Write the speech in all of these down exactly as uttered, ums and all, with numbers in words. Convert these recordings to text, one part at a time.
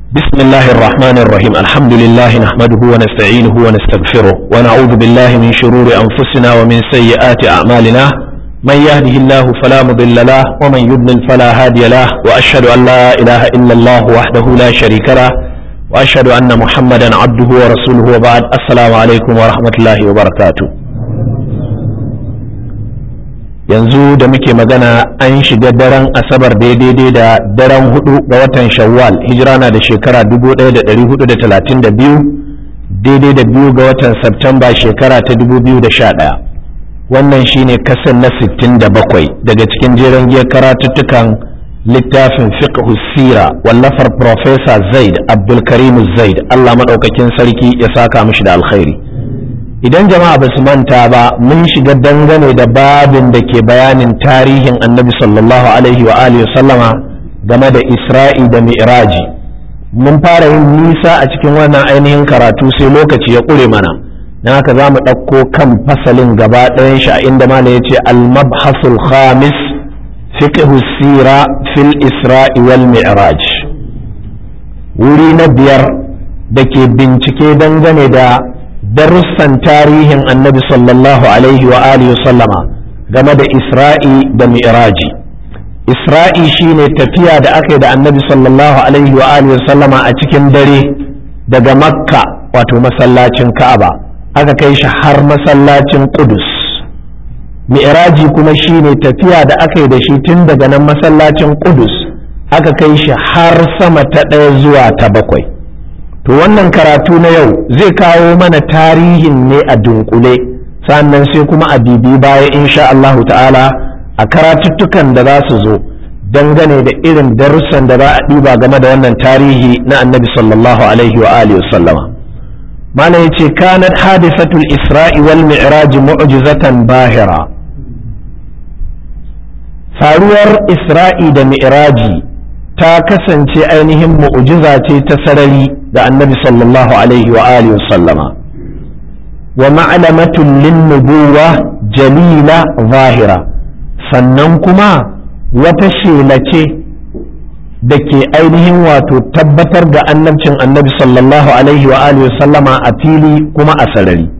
بسم الله الرحمن الرحيم الحمد لله نحمده ونستعينه ونستغفره ونعوذ بالله من شرور أنفسنا ومن سيئات أعمالنا من يهده الله فلا مضل له ومن يضلل فلا هادي له وأشهد أن لا إله إلا الله وحده لا شريك له وأشهد أن محمدا عبده ورسوله وبعد السلام عليكم ورحمة الله وبركاته. yanzu da muke magana an shiga daren asabar daidai da daren hudu ga watan shawwal hijira na da shekara dubu ɗaya da ɗari hudu da talatin da biyu daidai da biyu ga watan Septemba shekara ta dubu biyu da sha ɗaya. Wannan shine kasan na sittin da bakwai daga cikin jeren giyar karatuttukan littafin fiqh sira wallafar Professor Zaid Abdulkarim Zaid, Allah maɗaukakin sarki ya saka mishi da alkhairi. Idan jama'a ba su manta ba, mun shiga dangane da babin da ke bayanin tarihin annabi sallallahu alaihi wa alihi sallama game da Isra'i da Mi'raji. Mun fara yin nisa a cikin wannan ainihin karatu sai lokaci ya ƙure mana, don haka za mu ɗauko kan fasalin gaba ɗayan shi a inda mana ya ce al-mabhasul khamis fiqhu sira fil Isra'i wal Mi'raj. Wuri na biyar da ke bincike dangane da darussan tarihin annabi sallallahu alaihi wa alihi sallama game da Isra'i da Mi'raji. Isra'i shine tafiya da aka yi da annabi sallallahu alaihi wa alihi sallama a cikin dare daga Makka wato masallacin Ka'aba aka kai shi har masallacin Qudus. Mi'raji kuma shine tafiya da aka yi da shi tun daga nan masallacin Qudus aka kai shi har sama ta ɗaya zuwa ta bakwai. To wannan karatu na yau zai kawo mana tarihin ne a dunkule, sannan sai kuma a bibi baya insha Allahu ta'ala a karatuttukan da za su zo dangane da irin darussan da za a ɗiba game da wannan tarihi na annabi sallallahu alaihi wa alihi sallama. Mana yace kanat hadisatul isra'i wal mi'raj mu'jizatan bahira. Faruwar Isra'i da Mi'raji ta kasance ainihin mu'jiza ce ta sarari da annabi sallallahu alaihi wa alihi sallama wa ma'lamatun lin-nubuwa jalila zahira, sannan kuma wata shela ce da ke ainihin wato tabbatar da annabcin annabi sallallahu alaihi wa alihi sallama a fili kuma a sarari.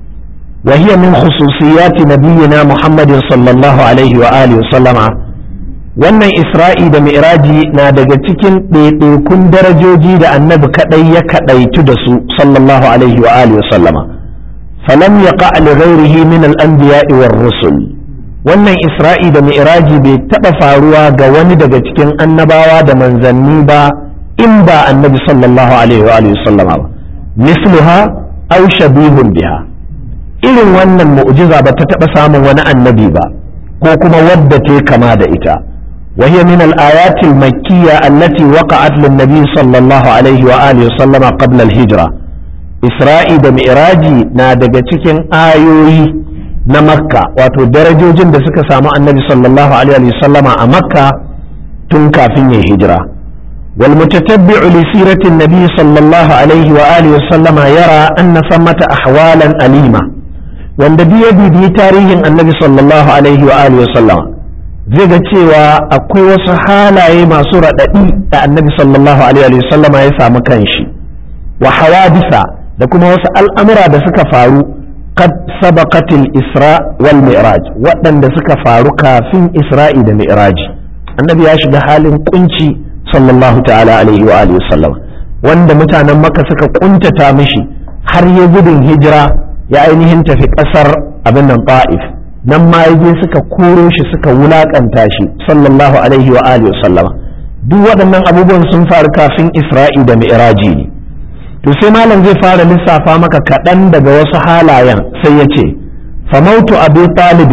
wa hiya min khususiyati nabiyyina muhammadin sallallahu alaihi wa alihi sallama. Wannan Isra'i da Mi'raji na daga cikin ɗaiɗaikun darajoji da annabi kaɗai ya kaɗaitu da su sallallahu alaihi wa alihi sallama. Falam yaqa li ghairihi min al-anbiya'i war rusul. Wannan Isra'i da Mi'raji bai taɓa faruwa ga wani daga cikin annabawa da manzanni ba in ba annabi sallallahu alaihi wa alihi sallama ba. Misluha aw shabihun biha. Irin wannan mu'jiza ba ta taɓa samun wani annabi ba ko kuma wadda ta kama da ita. وهي من الآيات المكية التي وقعت للنبي صلى الله عليه وآله وسلم قبل الهجرة. إسرائيل بمئراجي نادق تكين آيوي نمكة واتو درجو جند سكا سامع النبي صلى الله عليه وسلم أمكة تنكا فيه هجرة. والمتتبع لسيرة النبي صلى الله عليه وآله وسلم يرى أن ثمة أحوالا أليمة. والنبي يدي تاريخ النبي صلى الله عليه وآله وسلم zai ga cewa akwai wasu halaye masu raɗaɗi da annabi sallallahu alaihi wasallam ya samu kanshi wa hawadisa da kuma wasu al'amura da suka faru qad sabaqatil isra wal mi'raj waɗanda suka faru kafin isra'i da mi'raji. Annabi ya shiga halin kunci sallallahu ta'ala alaihi wa alihi wasallam wanda mutanen Makka suka kuntata mishi har ya gudun hijira ya ainihin tafi ƙasar abin nan Ta'if. nan ma yaje suka koro shi suka wulakanta shi sallallahu alaihi wa alihi sallama. Duk waɗannan abubuwan sun faru kafin Isra'i da Mi'raji ne. To sai malam zai fara lissafa maka kaɗan daga wasu halayen sai ya ce fa mautu Abu Talib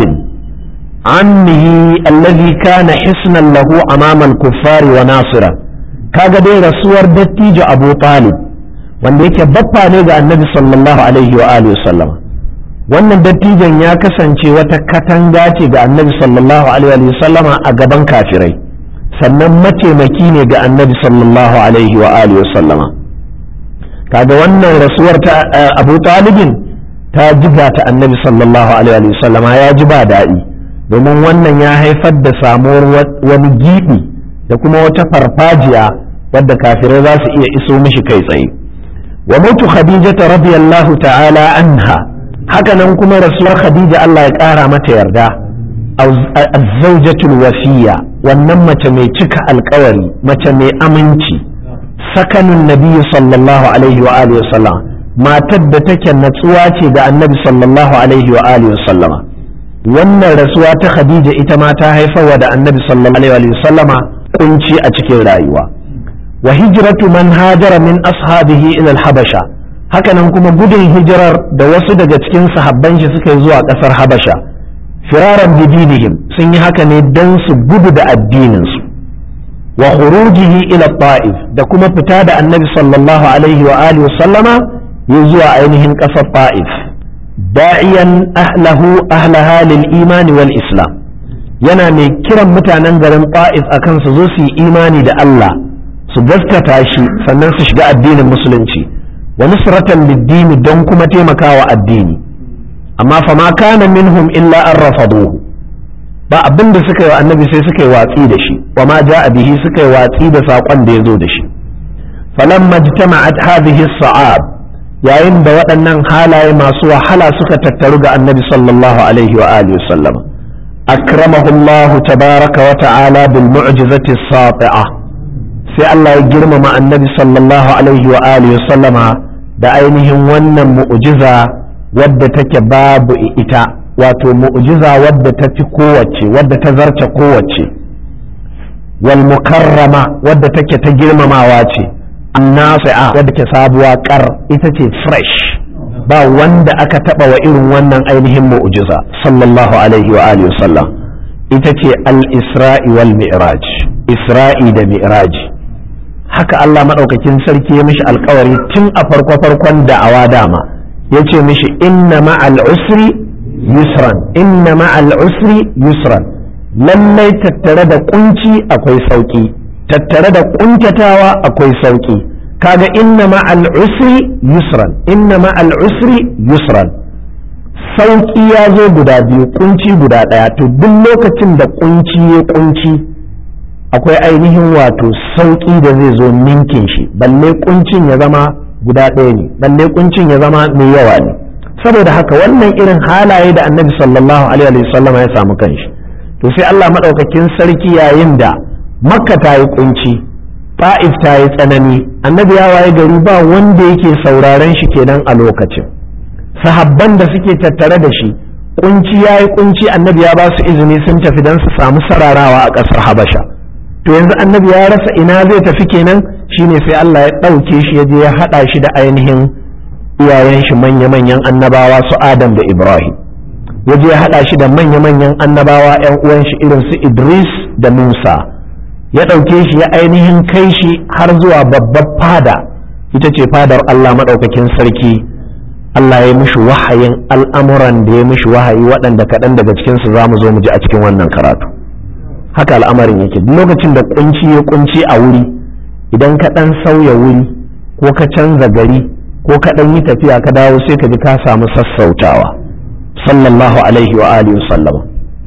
ammihi allazi kana hisnan lahu amama al-kuffari wa nasira. Kaga dai rasuwar dattijo Abu Talib wanda yake baffa ne ga Annabi sallallahu alaihi wa alihi sallama. Wannan dattijan ya kasance wata katanga ce ga annabi sallallahu alaihi sallama a gaban kafirai, sannan mataimaki ne ga annabi sallallahu alaihi wa alihi sallama. Kaga wannan rasuwar ta Abu Talibin ta jiga ta annabi sallallahu alaihi sallama, ya ji ba daɗi domin wannan ya haifar da samuwar wani gibi da kuma wata farfajiya wadda kafirai za su iya iso mishi kai tsaye. wa mutu khadijata radiyallahu ta'ala anha, hakanan kuma rasuwar khadija Allah ya ƙara mata yarda, az-zawjatul wasiya, wannan mace mai cika alƙawari, mace mai aminci, sakanun nabiyyu sallallahu alaihi wa alihi wasallam, matar da take natsuwa ce ga annabi sallallahu alaihi wa alihi wasallam. wannan rasuwa ta khadija ita ma ta haifarwa da annabi sallallahu alaihi wa sallama kunci a cikin rayuwa. wa hijratu man hajara min ashabihi ila al-habasha, hakanan kuma gudun hijirar da wasu daga cikin sahabban shi suka yi zuwa kasar habasha, firaran bidinihim, sun yi haka ne dan su gudu da addinin su. wa khurujihi ila ta'if, da kuma fita da annabi sallallahu alaihi wa alihi sallama ya zuwa ainihin kasar ta'if, da'iyan ahlahu ahlaha lil imani wal islam, yana mai kiran mutanen garin ta'if akan su zo su yi imani da Allah, su gaskata shi sannan su shiga addinin musulunci, wa nusratan lid-din, don kuma taimakawa addini. amma fa ma kana minhum illa an rafaduhu, ba abin da suka yi wa annabi sai suka yi watsi da shi, wa ma ja'a bihi, suka yi watsi da saƙon da ya zo da shi. falamma ijtama'at hadhihi as-sa'ab, yayin da waɗannan halaye masu wahala suka tattaru ga annabi sallallahu alaihi wa alihi wasallam, akramahu Allah tabaraka wa ta'ala bil mu'jizati as-sati'a, sai Allah ya girmama annabi sallallahu alaihi wa alihi wasallama da ainihin wannan mu'jiza wadda take babu ita, wato mu'jiza wadda ta fi kowace, wadda ta zarce kowace, wal mukarrama, wadda take ta girmamawa ce, annasi'a, wadda ke sabuwa kar, ita ce fresh, ba wanda aka taba wa irin wannan ainihin mu'jiza sallallahu alaihi wa alihi wasallam, ita ce al-isra'i wal mi'raj, isra'i da mi'raji. haka Allah madaukakin sarki ya mishi alkawari tun a farko farkon da'awa dama, yace mishi inna ma'al usri yusran, inna ma'al usri yusran, lallai tattare da kunci akwai sauki, tattare da kuntatawa akwai sauki. kaga inna ma'al usri yusran, inna ma'al usri yusran, sauki ya zo guda biyu, kunci guda daya. to duk lokacin da kunci ya kunci akwai ainihin wato sauki da zai zo ninkin shi, balle kuncin ya zama guda ɗaya ne, balle kuncin ya zama mai yawa ne. saboda haka wannan irin halaye da annabi sallallahu alaihi wa sallam ya samu kanshi, to sai Allah madaukakin sarki yayin da makka ta yi kunci, ta'if ta yi tsanani, annabi ya waye gari ba wanda yake sauraren shi kenan a lokacin. sahabban da suke tattare da shi, kunci ya yi kunci, annabi ya ba su izini sun tafi don su samu sararawa a ƙasar habasha. to yanzu annabi ya rasa ina zai tafi kenan, shine sai Allah ya ɗauke shi ya je ya haɗa shi da ainihin iyayen shi manya-manyan annabawa su Adam da Ibrahim, ya je ya haɗa shi da manya-manyan annabawa ƴan uwan shi irin su Idris da Musa, ya ɗauke shi ya ainihin kai shi har zuwa babbar fada, ita ce fadar Allah maɗaukakin sarki. Allah ya mishi wahayin al'amuran da ya mishi wahayi, waɗanda kaɗan daga cikinsu za mu zo mu ji a cikin wannan karatu. haka al'amarin yake, duk lokacin da kunci ya kunci a wuri, idan ka ɗan sauya wuri ko ka canza gari ko ka ɗan yi tafiya ka dawo, sai ka ji ka samu sassautawa. sallallahu alaihi wa alihi wasallam.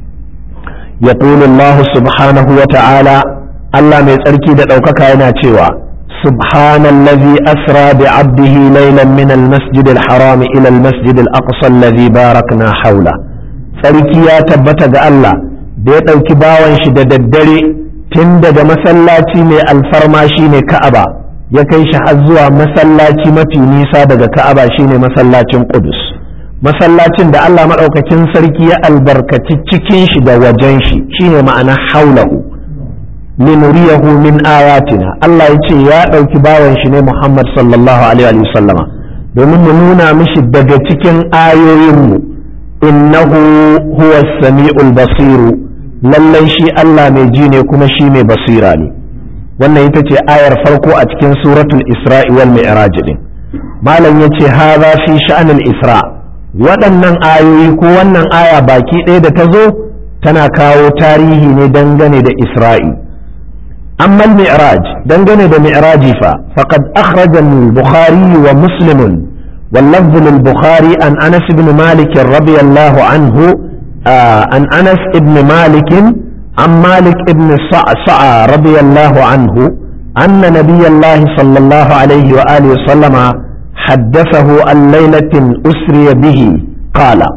yaqulu Allah subhanahu wa ta'ala, Allah mai tsarki da ɗaukaka yana cewa subhanallazi asra bi 'abdihi laylan min al-masjid al-haram ila al-masjid al-aqsa alladhi barakna hawla. Sarki ya tabbata ga Allah da ya ɗauki bawan shi da daddare tun daga masallaci mai alfarma shine Ka'aba, ya kai shi har zuwa masallaci mafi nisa daga Ka'aba shine masallacin Qudus, masallacin da Allah maɗaukakin sarki ya albarkaci cikin shi da wajen shi, shine ma'ana haulahu, linuriyahu min ayatina. Allah ya ce ya ɗauki bawan shi ne Muhammad sallallahu alaihi wa sallama domin mu nuna mishi daga cikin ayoyinmu, innahu huwa sami'ul basiru, lallai shi Allah mai ji ne kuma shi mai basira ne. wannan ita ce ayar farko a cikin suratul Isra'i wal Mi'raj din. malam yace hadha fi sha'anil Isra, waɗannan ayoyi ko wannan aya baki ɗaya da ta zo tana kawo tarihi ne dangane da Isra'i. amma al-Mi'raj, dangane da Mi'raji fa, faqad akhraja al-Bukhari wa Muslim wal lafz lil-Bukhari an Anas ibn Malik radiyallahu anhu an Anas ibn Malik عن مالك ابن صعصع رضي الله عنه anna nabiyallahi sallallahu alaihi wa alihi sallama haddathahu an lailatin usriya bihi qala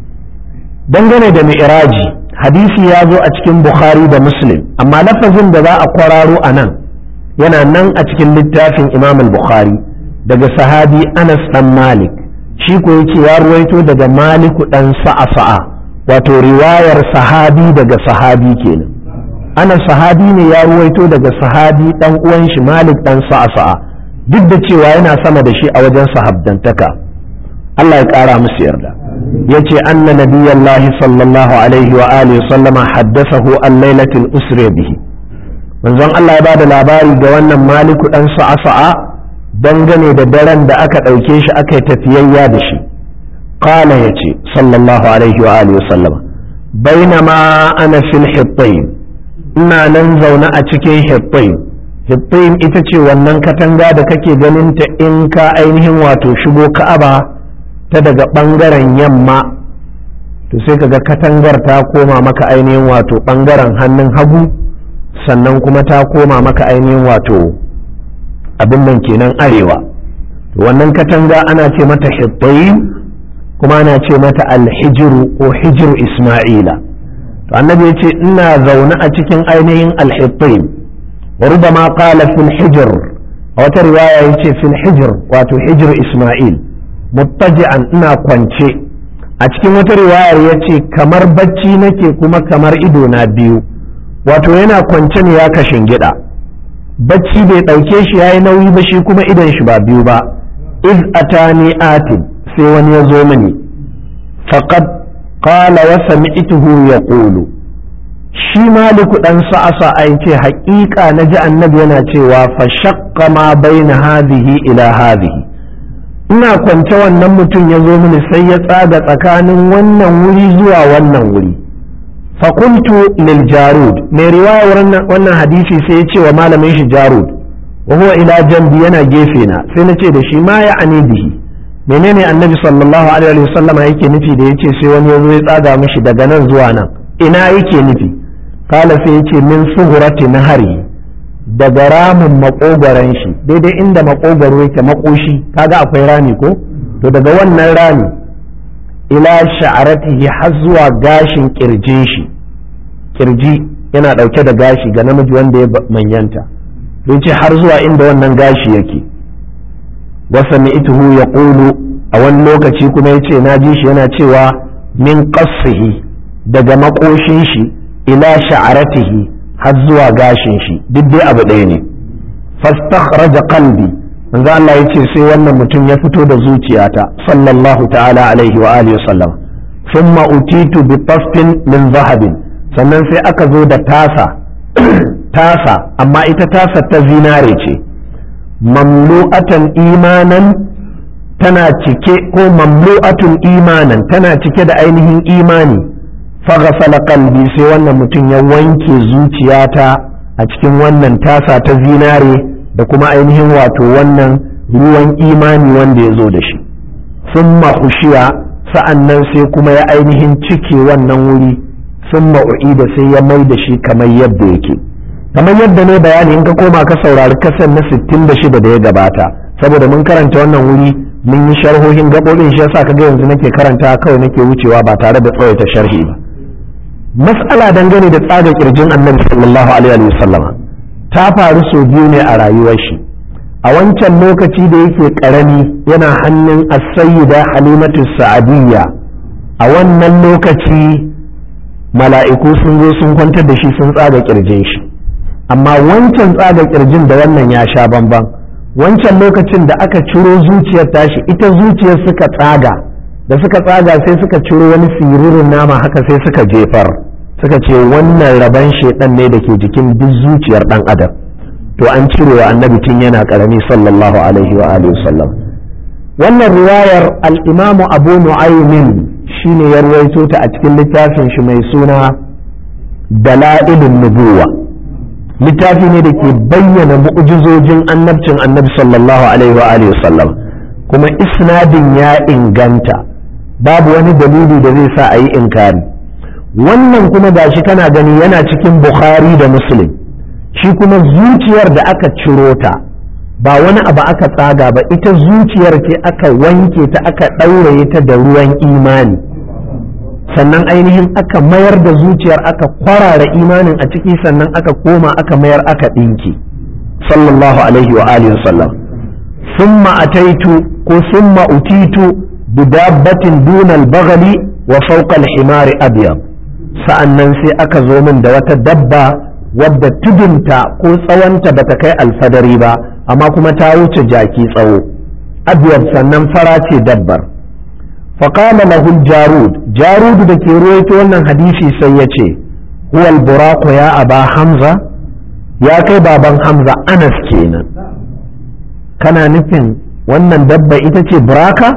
dangane da mi'raji hadisi ya zo a cikin bukhari da muslim amma lafazin da za a kwararo a nan yana nan a cikin littafin imam al-bukhari daga sahabi anas dan malik shi ko yake ya ruwaito daga maliku dan sa'asa'a wato riwayar sahabi daga sahabi kenan anas sahabi ne ya ruwaito daga sahabi dan uwan shi malik dan sa'asa'a duk da cewa yana sama da shi a wajen sahabdantaka Allah ya kara musu yarda yace anna nabiyallahi sallallahu alaihi wa alihi sallama haddathahu an lailatul usri bihi manzon Allah ya bada labari ga wannan maliku dan sa'asa'a dangane da daren da aka dauke shi aka yi tafiyayya da shi qala yace sallallahu alaihi wa alihi sallama bainama ana fil hittayn ina nan zaune a cikin hittayn hittayn ita ce wannan katanga da kake ganin ta in ka ainihin wato shigo ka'aba ta daga ɓangaren yamma to sai kaga katangar ta koma maka ainihin wato ɓangaren hannun hagu sannan kuma ta koma maka ainihin wato abin nan kenan arewa to wannan katanga ana ce mata hittayin kuma ana ce mata alhijiru ko hijiru isma'ila to annabi ya ce ina zaune a cikin ainihin alhittayin wa rubama qala fil hijr a wata riwaya yace fil hijr wato hijiru isma'il muttaji'an ina kwance a cikin wata riwayar yace kamar bacci nake kuma kamar ido na biyu wato yana kwance ne ya kashin gida bacci bai dauke shi yayi nauyi ba shi kuma idon shi ba biyu ba iz atani atin sai wani ya zo mini faqad qala wa sami'tuhu yaqulu shi maliku dan sa'asa ai ce haƙiƙa naji annabi yana cewa fa shaqqa ma baina hadhihi ila hadhihi ina kwance wannan mutum ya zo mini sai ya tsaga tsakanin wannan wuri zuwa wannan wuri fakultu lil jarud mai riwaya wannan hadisi sai ya ce wa malamin shi jarud wa huwa ila jambi yana gefe na sai na ce da shi ma ya ani bihi menene annabi sallallahu alaihi wa sallama yake nufi da yace sai wani ya zo ya tsaga mishi daga nan zuwa nan ina yake nufi kala sai ya ce min sughurati nahari daga ramin makogaran shi daidai inda makogaro yake makoshi kaga akwai rami ko to daga wannan rami ila sha'aratihi har zuwa gashin kirjin shi kirji yana dauke da gashi ga namiji wanda ya manyanta don ce har zuwa inda wannan gashi yake wa sami'tuhu yaqulu a wani lokaci kuma yace na ji shi yana cewa min qassihi daga makoshin shi ila sha'aratihi har zuwa gashin shi duk dai abu ɗaya ne fastakhraja qalbi manzo Allah yace sai wannan mutum ya fito da zuciyata sallallahu ta'ala alaihi wa alihi wasallam thumma utitu bi tasfin min zahabin sannan sai aka zo da tasa tasa amma ita tasa ta zinare ce mamlu'atan imanan tana cike ko mamlu'atun imanan tana cike da ainihin imani faghasala qalbi sai wannan mutum ya wanke zuciyata a cikin wannan tasa ta zinare da kuma ainihin wato wannan ruwan imani wanda ya zo da shi summa khushiya sa'annan sai kuma ya ainihin cike wannan wuri summa u'ida sai ya mai da shi kamar yadda yake kamar yadda ne bayani in ka koma ka saurari kasan na sittin da shida da ya gabata saboda mun karanta wannan wuri mun yi sharhohin gabobin shi yasa kaga yanzu nake karanta kawai nake wucewa ba tare da tsawaita sharhi ba mas'ala dangane da tsaga kirjin annabi sallallahu alaihi wasallam ta faru sau biyu ne a rayuwar shi a wancan lokaci da yake karami yana hannun as-sayyida halimatu sa'adiyya a wannan lokaci mala'iku sun zo sun kwantar da shi sun tsaga kirjin shi amma wancan tsaga kirjin da wannan ya sha bamban wancan lokacin da aka ciro zuciyar tashi ita zuciyar suka tsaga da suka tsaga sai suka ciro wani siririn nama haka sai suka jefar suka ce wannan raban shedan ne da ke jikin duk zuciyar dan adam to an cire wa annabi tun yana karami sallallahu alaihi wa alihi wasallam wannan riwayar al-imamu abu nu'aymin shine ya rawaito ta a cikin littafin shi mai suna dalailun nubuwa littafi ne da ke bayyana mu'jizojin annabcin annabi sallallahu alaihi wa alihi wasallam kuma isnadin ya inganta babu wani dalili da zai sa a yi inkari wannan kuma gashi kana gani yana cikin bukhari da muslim shi kuma zuciyar da aka ciro ta ba wani abu aka tsaga ba, ita zuciyar ce aka wanke ta aka ɗauraye ta da ruwan imani, sannan ainihin aka mayar da zuciyar aka kwarara imanin a ciki, sannan aka koma aka mayar aka ɗinki sallallahu alaihi wa alihi wasallam. summa ataitu ko summa utitu bidabbatin dunal bagali wa fawqa al-himari abyad, sa'annan sai aka zo min da wata dabba wadda tudunta ko tsawonta bata kai alfadari ba amma kuma ta wuce jaki tsawo, abyad sannan fara ce dabbar. فقال له الجارود جارود da ke ruwaito wannan hadisi sai ya ce huwa al-buraq ya aba hamza, ya kai baban hamza anas kenan, kana nufin wannan dabba ita ce buraka?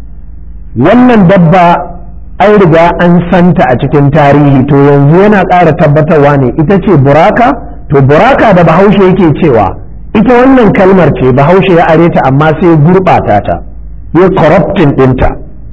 wannan dabba an riga an santa a cikin tarihi, to yanzu yana ƙara tabbatarwa ne ita ce buraka. to buraka da bahaushe yake cewa ita wannan kalmar ce bahaushe ya are ta amma sai gurɓata ta ya corrupting ɗinta.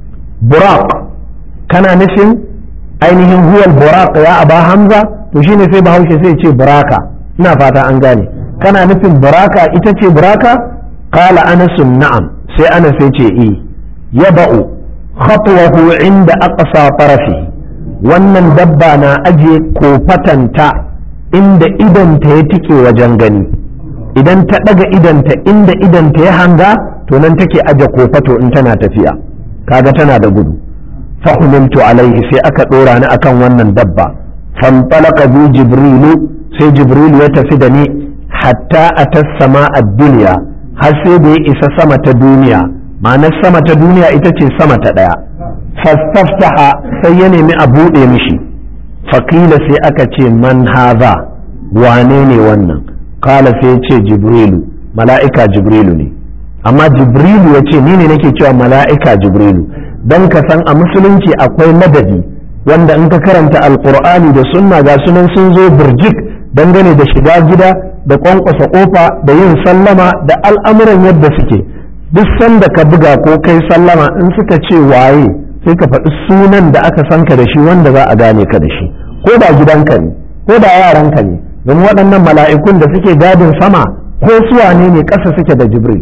buraq kana nufin ainihin huwal buraq ya aba hamza, to shine sai bahaushe sai ce buraka, ina fata an gane. kana nufin buraka ita ce buraka? qala anasun na'am, sai anas sai ce eh. yaba'u khatwahu inda aqsa tarafi, wannan dabba na aje kofatanta inda idanta ya tike wajen gani, idan ta daga idanta inda idanta ya hanga to nan take aje kofato in tana tafiya, kaga tana da gudu. fahimtu alaihi, sai aka dora ni akan wannan dabba. fantalaka bi jibrilu, sai jibrilu ya tafi da ni hatta atas sama ad-dunya, har sai da ya isa sama ta duniya. ma'anar sama ta duniya ita ce sama ta daya. fastaftaha, sai ya nemi a buɗe mishi. faqila, sai aka ce man hadha, wane ne wannan? kala, sai ya ce jibrilu, mala'ika jibrilu ne. amma jibrilu ya ce ni ne nake cewa mala'ika jibrilu don ka san a musulunci akwai madadi wanda in ka karanta alkur'ani da sunna ga sunan sun zo birjik dangane da shiga gida da kwankwasa kofa da yin sallama da al'amuran yadda suke. duk sanda ka buga ko kai sallama in suka ce waye sai ka faɗi sunan da aka san ka da shi wanda za a gane ka da shi, ko da gidanka ne ko da yaranka ne, don waɗannan mala'ikun da suke gadin sama ko su wane ne ƙasa suke da jibril.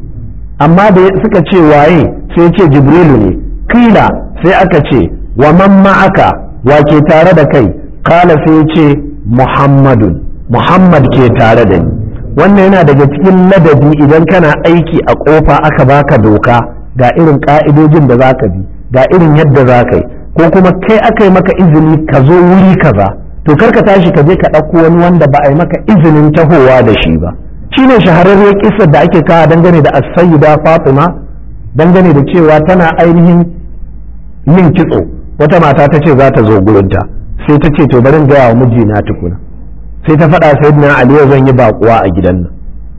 amma da suka ce waye sai ce jibrilu ne. kila, sai aka ce wa man ma'aka, wa ke tare da kai? kala, sai ce muhammadun, muhammad ke tare da ni. wannan yana daga cikin ladabi idan kana aiki a kofa aka baka doka ga irin ka'idojin da zaka bi, ga irin yadda zaka yi, ko kuma kai aka yi maka izini ka zo wuri kaza, to karka tashi ka je ka ɗauko wani wanda ba a yi maka izinin tahowa da shi ba. shine shahararriyar kissar da ake kawo dangane da as-sayyida Fatima, dangane da cewa tana ainihin yin kitso, wata mata ta ce za ta zo gurinta, sai ta ce to bari in gaya wa mijina tukuna, sai ta faɗa sayyidina Ali zan yi baƙuwa a gidan nan.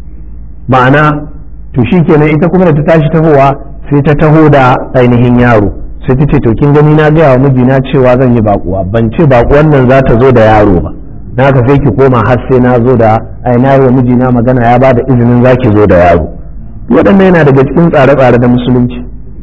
ma'ana to shikenan ita kuma da ta tashi tahowa sai ta taho da ainihin yaro, sai ta ce to kin gani na gaya wa mijina cewa zan yi baƙuwa, ban ce baƙuwan nan za ta zo da yaro ba, na ka sai ki koma har sai na zo da ai na yi wa mijina magana ya ba da izinin za ki zo da yaro. waɗannan yana daga cikin tsare-tsare da musulunci,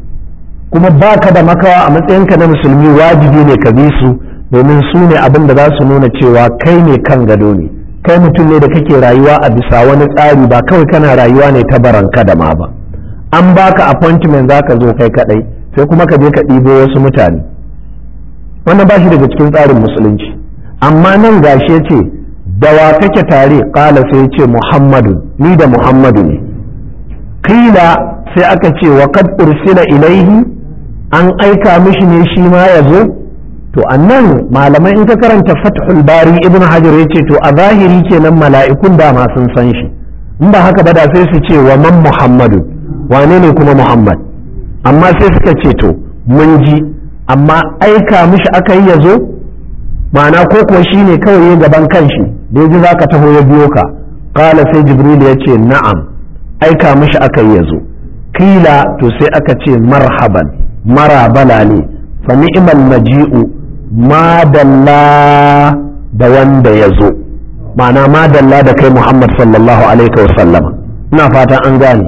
kuma ba ka da makawa a matsayinka na musulmi, wajibi ne ka bi su, domin su ne abin da za su nuna cewa kai ne kan gado ne, kai mutum ne da kake rayuwa a bisa wani tsari, ba kawai kana rayuwa ne ta baranka da ma ba. an baka appointment za ka zo kai kadai, sai kuma ka je ka ɗibo wasu mutane, wannan ba shi daga cikin tsarin musulunci. amma nan gashi ce da wa kake tare? kala, sai ce muhammadu, ni da muhammadu ne. kila, sai aka ce wa kad ursila ilaihi, an aika mishi ne shi ma ya zo. to annan malamai in ka karanta fathul bari ibn hajar ya ce to a zahiri kenan mala'ikun da ma sun san shi, in ba haka ba da sai su ce wa man muhammadu, wane ne kuma muhammad? amma sai suka ce to mun ji, amma aika mishi aka yi ya zo, ma'ana ko kuwa shi ne kawai ya gaban kanshi da ya ji za ka taho ya biyo ka. kala, sai jibril ya ce na'am, aika mishi aka yi ya zo. kila, to sai aka ce marhaban, marabala ne, fa ni'mal maji'u, madalla da wanda ya zo, ma'ana madalla da kai Muhammad sallallahu alaihi wa sallama. ina fata an gane.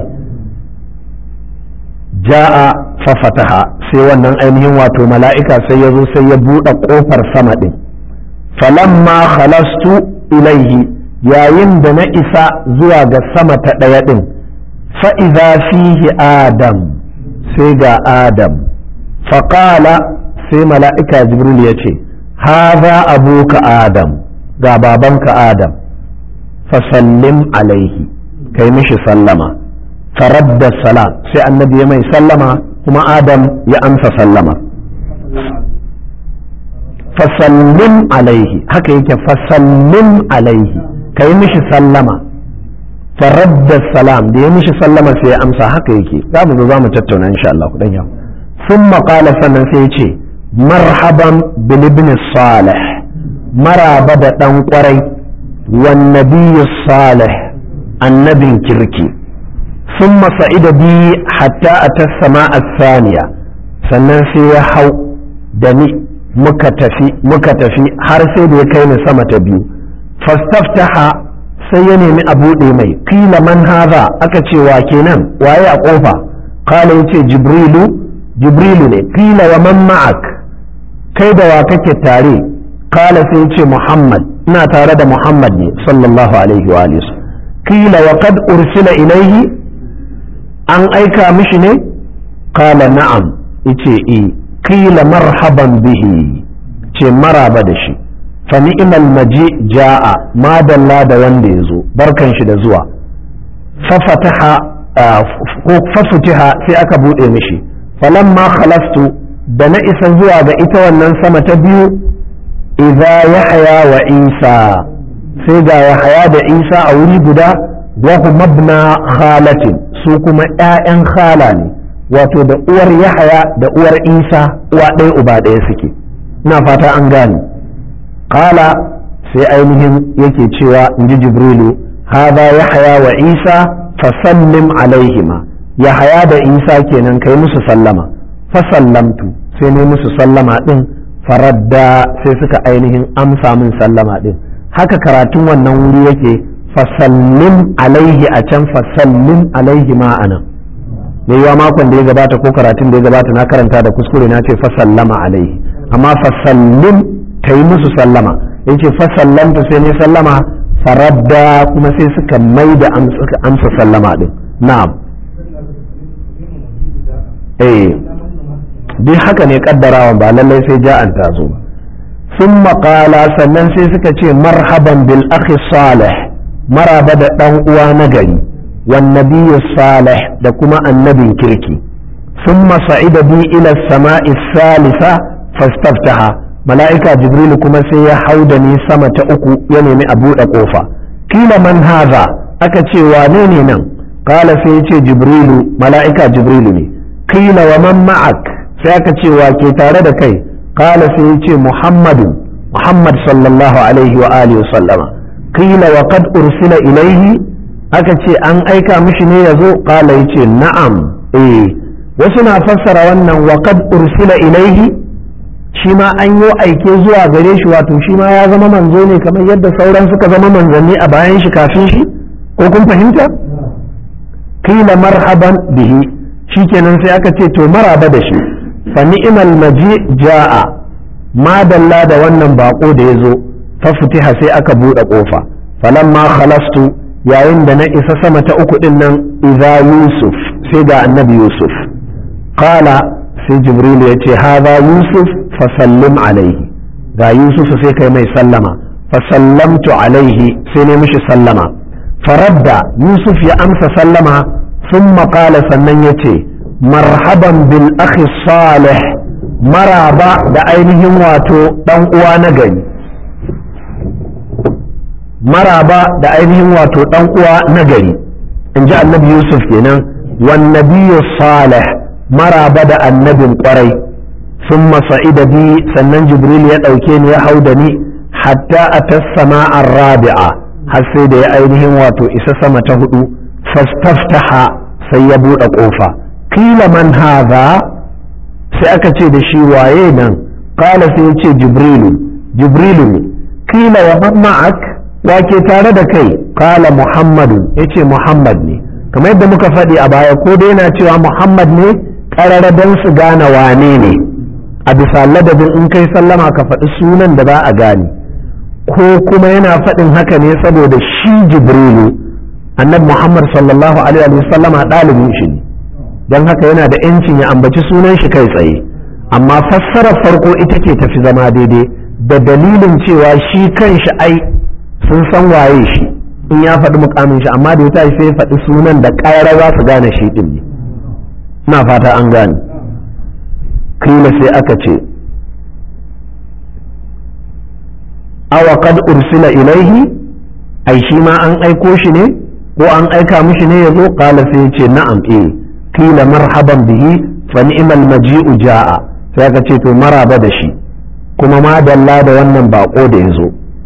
ja'a fa fataha, sai wannan ainihin wato mala'ika sai ya zo sai ya buɗe ƙofar sama ɗin. falamma khalastu ilaihi, yayin da na isa zuwa ga sama ta ɗaya ɗin fa'iza fihi adam sai ga adam faƙala sai mala'ika jibril ya ce haza abuka adam ga babanka adam fasallim alaihi kai mishi sallama faradda salam sai annabi ya mai sallama kuma adam ya amsa sallama fasallim alaihi haka yake fasallim alaihi kai mishi sallama faradda salam da ya mishi sallama sai ya amsa haka yake za mu zo za mu tattauna insha Allah kudan yau sun maƙala sannan sai ya ce marhaban bil ibn salih maraba da ɗan ƙwarai wan nabiyyu salih annabin kirki sun masa'ida bi hatta a ta sama a saniya sannan sai ya hau da ni muka tafi muka tafi har sai da ya kai ni sama ta biyu fastaftaha sai ya nemi a buɗe mai kila man haza aka ce wa kenan waye a ƙofa kala yace jibrilu jibrilu ne kila wa man ma'ak kai da wa kake tare kala sai yace muhammad ina tare da muhammad ne sallallahu alaihi wa alihi kila wa qad ursila ilaihi an aika mishi ne kala na'am yace eh kila marhaban bihi ce maraba da shi fa ni'mal maji ja'a ma dalla da wanda yazo barkan shi da zuwa fa fataha ko fa futiha sai aka bude mishi falamma khalastu da na isa zuwa ga ita wannan sama ta biyu idza yahya wa isa sai ga yahya da isa a wuri guda wa huma ibna khalatin su kuma ƴaƴan khala ne wato da uwar yahya da uwar isa uwa ɗaya uba ɗaya suke ina fata an gane qala sai ainihin yake cewa inji jibrilu hadha yahya wa isa fasallim alaihima yahya da isa kenan kai musu sallama fasallamtu sai ne musu sallama din faradda sai suka ainihin amsa min sallama din haka karatun wannan wuri yake fasallim alaihi a can fasallim alaihi ma anan ne yawa makon da ya gabata ko karatun da ya gabata na karanta da kuskure na ce fasallama alaihi amma fasallim kai musu sallama yace fasallamtu sai ne sallama faradda kuma sai suka mai da amsa sallama din na'am eh dai haka ne kaddarawa ba lallai sai ja'an ta zo sun maƙala sannan sai suka ce marhaban bil akhi salih maraba da ɗan uwa na gari wan nabiyyu salih da kuma annabin kirki sun masa'ida bi ila sama'i salisa fastaftaha mala'ika jibril kuma sai ya hau da ni sama ta uku ya nemi a buɗe ƙofa kila man haza aka ce wane ne nan kala sai ya ce jibrilu mala'ika jibrilu ne kila wa man ma'ak sai aka ce wa ke tare da kai kala sai ya ce muhammadu muhammad sallallahu alaihi wa alihi wa sallama kila wa qad ursila ilaihi aka ce an aika mishi ne yazo kala ya ce na'am eh wasu na fassara wannan wa qad ursila ilaihi shi ma an yi aike zuwa gare shi wato shi ma ya zama manzo ne kamar yadda sauran suka zama manzanni a bayan shi kafin shi ko kun fahimta kila marhaban bihi shikenan sai aka ce to maraba da shi fa ni'mal maji ja'a ma dalla da wannan bako da yazo fa futiha sai aka bude kofa falamma khalastu yayin da na isa sama ta uku din nan idza yusuf sai ga annabi yusuf qala sai jibril ya ce hadha yusuf fa sallim alaihi ga yusuf sai kai mai sallama fa sallamtu alaihi sai ne mishi sallama faradda yusuf ya amsa sallama thumma qala sannan yace marhaban bil akhi salih maraba da ainihin wato dan uwa na gari maraba da ainihin wato dan uwa na gari in ji annabi yusuf kenan wan nabiyyu salih maraba da annabin kwarai sun masa'ida bi sannan jibril ya ɗauke ni ya hau da ni hatta a ta sama'ar rabi'a har sai da ya ainihin wato isa sama ta hudu fastaftaha sai ya buɗe ƙofa kila man haza sai aka ce da shi waye nan kala sai ya ce jibrilu jibrilu ne kila wa man ma'ak wa ke tare da kai kala muhammadu ya ce muhammad ne kamar yadda muka faɗi a baya ko dai yana cewa muhammad ne ƙarara don su gane wane ne a bisa ladabin in kai sallama ka faɗi sunan da za a gane ko kuma yana faɗin haka ne saboda shi jibrilu annabi muhammad sallallahu alaihi wa sallama ɗalibin shi ne don haka yana da yancin ya ambaci sunan shi kai tsaye amma fassarar farko ita ce tafi zama daidai da dalilin cewa shi kanshi ai sun san waye shi in ya faɗi mukamin shi amma da ya tashi sai ya faɗi sunan da ƙara za su gane shi ɗin ne ina fata an gane kila sai aka ce awa qad ursila ilaihi ai shi ma an aiko shi ne ko an aika mishi ne yazo qala sai yace na'am eh kila marhaban bihi fa ni'mal maji'u ja'a sai aka ce to maraba da shi kuma ma dalla da wannan bako da yazo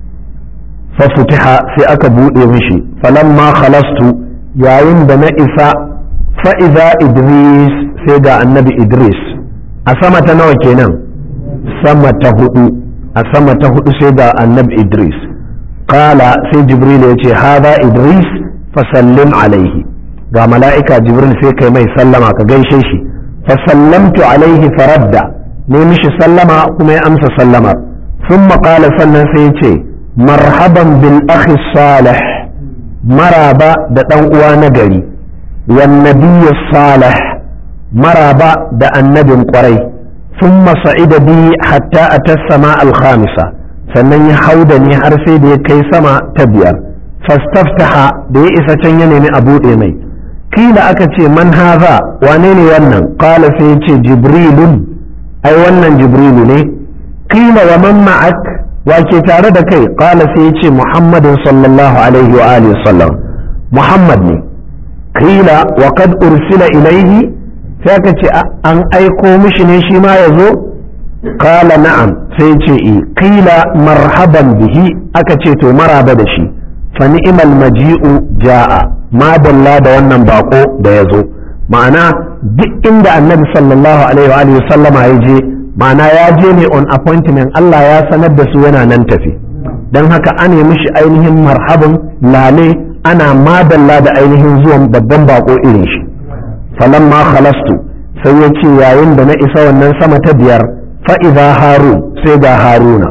fa futiha sai aka bude mishi falamma khalastu yayin da na isa fa idza idris sai ga annabi idris a sama ta nawa kenan sama ta hudu a sama ta hudu sai ga annabi idris qala sai jibril ya ce hada idris fasallim alaihi ga mala'ika jibril sai kai mai sallama ka gaishe shi fasallamtu alaihi faradda ne mishi sallama kuma ya amsa sallama thumma qala sannan sai ya ce marhaban bil akhi salih maraba da dan uwa na gari wan nabiyyu salih maraba da annabin kwarai ثم صعد بي حتى أتى السماء الخامسة sannan ya hau da ni har sai da ya kai sama ta biyar fastaftaha da ya isa can ya nemi a buɗe mai kila aka ce man haza wane ne wannan qala sai ya ce jibrilun ai wannan jibrilu ne kila wa man ma'ak wa ke tare da kai qala sai ya ce muhammadin sallallahu alaihi wa alihi wasallam muhammad ne kila wa qad ursila ilaihi sai aka ce an aiko mishi ne shi ma ya zo kala na'am sai ce i kila marhaban bihi aka ce to maraba da shi fa ni'mal maji'u ja'a ma dalla da wannan bako da ya zo ma'ana duk inda annabi sallallahu alaihi wa alihi sallama ya je ma'ana ya je ne on appointment Allah ya sanar da su yana nan tafi dan haka an yi mishi ainihin marhaban lale ana ma dalla da ainihin zuwan babban bako irin shi falamma khalastu sai ya ce yayin da na isa wannan sama ta biyar fa'iza harun sai ga haruna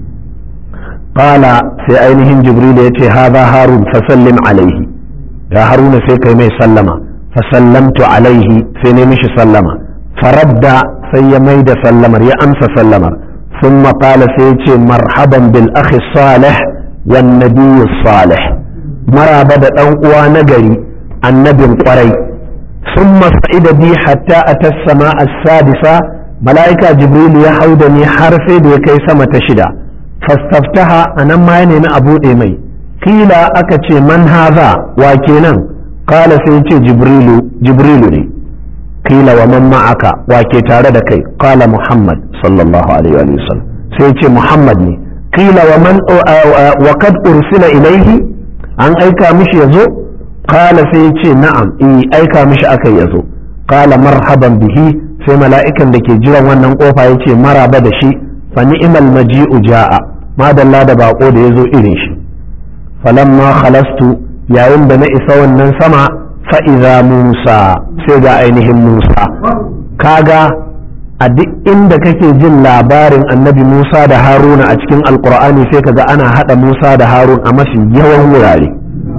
qala sai ainihin jibril ya ce haza harun fasallim alaihi ga haruna sai kai mai sallama fasallamtu alaihi sai ne mishi sallama faradda sai ya mai da sallamar ya amsa sallamar ثم قال سيتي مرحبا بالأخ الصالح والنبي الصالح مرحبا دان نجري النبي القري ثم صعد بي حتى أتى السماء السادسة ملائكة جبريل يحودني حرفي بكي سما تشدا فاستفتها أنا ما ينمي أبو إيمي قيل أكتي من هذا واكينا قال سيتي جبريل جبريل لي قيل ومن معك واكي تاردك قال محمد صلى الله عليه وسلم سيتي محمد لي قيل ومن وقد أرسل إليه أن أيكا مش يزو قال سيتي نعم إي أيكا مش أكي يزو قال مرحبا به في ملائكة لكي جرى ونن قوفا يتي مرحبا دشي فنئم المجيء جاء ما دلا دبا قود يزو إليش فلما خلصت يا عند نئس ونن سمع فإذا موسى سيدا أينهم موسى كاغا a duk inda kake jin labarin annabi Musa da Haruna a cikin alkur'ani sai kaga ana hada Musa da Harun a mafi yawan wurare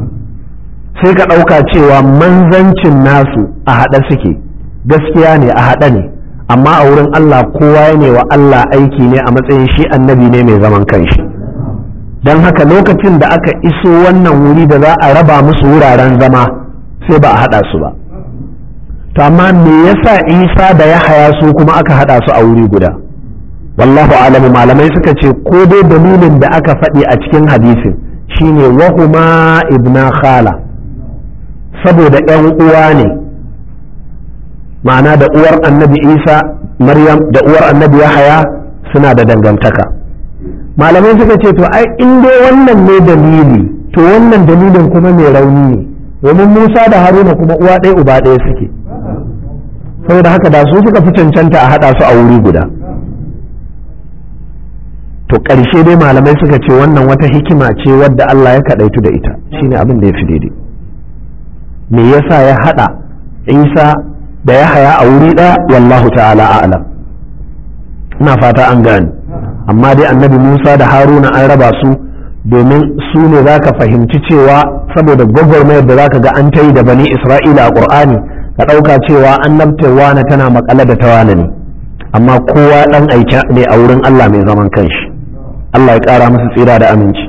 sai ka ɗauka cewa manzancin nasu a haɗa suke gaskiya ne a haɗa ne amma a wurin Allah kowa ne wa Allah aiki ne a matsayin shi annabi ne mai zaman kanshi don haka lokacin da aka iso wannan wuri da za a raba musu wuraren zama sai ba a haɗa su ba to amma me yasa Isa da Yahaya su kuma aka hada su a wuri guda wallahu alamu malamai suka ce ko dai dalilin da aka faɗi a cikin hadisin shine wahuma ibna khala saboda ƴan uwa ne ma'ana da uwar annabi Isa Maryam da uwar annabi Yahaya suna da dangantaka malamai suka ce to ai in dai wannan ne dalili to wannan dalilin kuma mai rauni ne domin Musa da Haruna kuma uwa ɗaya uba ɗaya suke saboda haka da su suka fi cancanta a haɗa su a wuri guda to ƙarshe dai malamai suka ce wannan wata hikima ce wadda Allah ya kaɗaitu da ita shine abin da ya fi daidai me yasa ya haɗa Isa da Yahaya a wuri ɗaya wallahu ta'ala a'lam ina fata an gane amma dai annabi Musa da Haruna an raba su domin su ne za ka fahimci cewa saboda gwagwarmayar da za ka ga an ta yi da bani isra'ila a ƙur'ani ka ɗauka cewa annabtar wane tana makale da tawane ne amma kowa ɗan aiki ne a wurin Allah mai zaman kanshi Allah ya ƙara masa tsira da aminci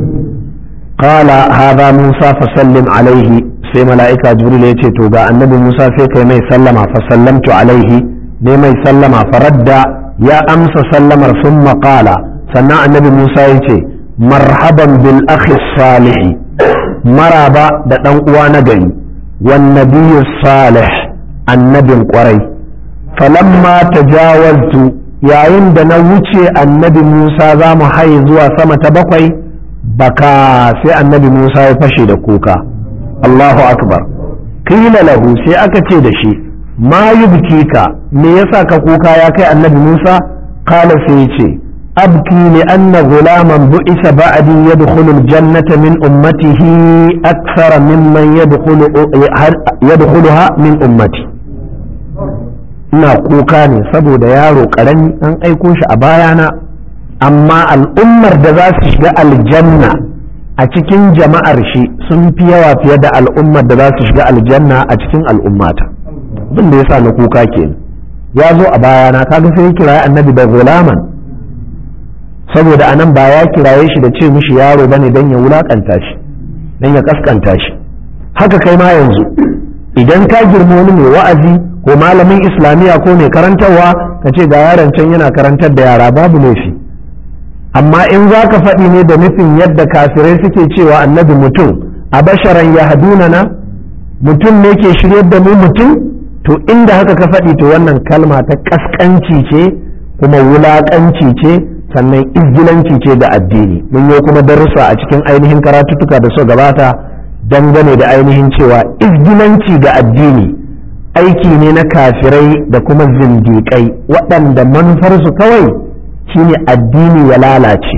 qala hadha Musa fa sallim alaihi sai mala'ika Jibril ya ce to ga annabi Musa sai kai mai sallama fa sallamtu alaihi ne mai sallama faradda ya amsa sallamar summa qala sannan annabi Musa ya ce marhaban bil akhi salih maraba da dan uwa na gari wan nabiyyu salih annabin kwarai falamma tajawaztu yayin da na wuce annabi Musa za mu haye zuwa sama ta bakwai baka sai annabi Musa ya fashe da kuka Allahu akbar qila lahu sai aka ce da shi ma yubkika me yasa ka kuka ya kai annabi Musa qala sai ya ce أبكي لأن غلاما بئس بعدي يدخل الجنة من أمته أكثر ممن يدخل يدخلها من أمتي ina kuka ne saboda yaro karami an aiko shi a bayana amma al'ummar da za su shiga aljanna a cikin jama'ar shi sun fi yawa fiye da al'ummar da za su shiga aljanna a cikin al'ummata abin da yasa na kuka kenan ya zo a bayana kaga sai kira annabi da gulaman saboda anan ba ya kiraye shi da ce mishi yaro bane dan ya wulakanta shi dan ya kaskanta shi haka kai ma yanzu idan ka girma wani mai wa'azi ko malamin islamiya ko mai karantarwa ka ce ga yaron can yana karantar da yara babu laifi amma in za ka faɗi ne da nufin yadda kafirai suke cewa annabi mutum a basharan ya hadunana mutum ne ke shiryar da mu mutum to inda haka ka faɗi to wannan kalma ta kaskanci ce kuma wulakanci ce sannan izgilanci ce da addini mun yi kuma darussa a cikin ainihin karatuttuka da so gabata dangane da ainihin cewa izgilanci ga addini aiki ne na kafirai da kuma zindiƙai waɗanda manufarsu kawai shine addini ya lalace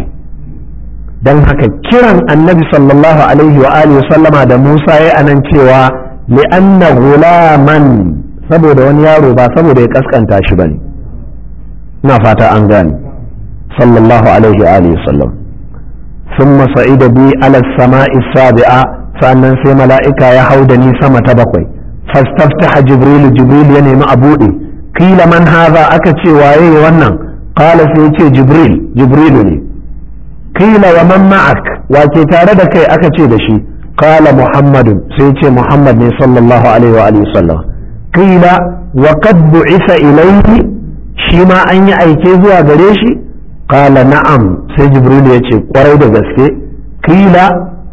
don haka kiran annabi sallallahu alaihi wa alihi sallama da Musa ya anan cewa li'anna gulaman saboda wani yaro ba saboda ya kaskanta shi bane ina fata an gane sallallahu alaihi wa alihi sallam thumma sa'ida bi ala as-sama'i as-sabi'a sannan sai mala'ika ya hauda ni sama ta bakwai fastaftaha jibril jibril ya nemi a buɗe kila man haza aka ce waye wannan qala sai ce jibril jibril ne kila wa man ma'ak wace tare da kai aka ce da shi qala muhammadun sai ce muhammad ne sallallahu alaihi wa alihi sallam kila wa qad bu'isa ilayhi shi ma an yi aike zuwa gare shi qala na'am sai jibril ya ce kwarai da gaske kila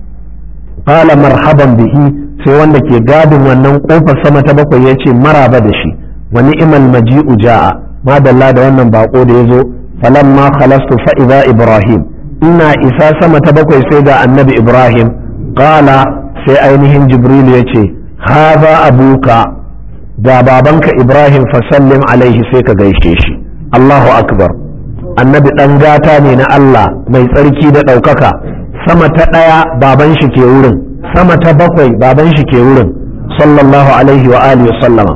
qala marhaban bihi sai wanda ke gadin wannan kofar sama ta bakwai ya ce maraba da shi wa ni'mal maji'u ja'a madalla da wannan bako da yazo falamma khalastu fa idza ibrahim ina isa sama ta bakwai sai ga annabi ibrahim qala sai ainihin jibril ya ce hadha abuka ga babanka ibrahim fa sallim alaihi sai ka gaishe shi Allahu akbar annabi dan gata ne na Allah mai tsarki da ɗaukaka sama ta ɗaya baban shi ke wurin sama ta bakwai baban shi ke wurin sallallahu alaihi wa alihi sallama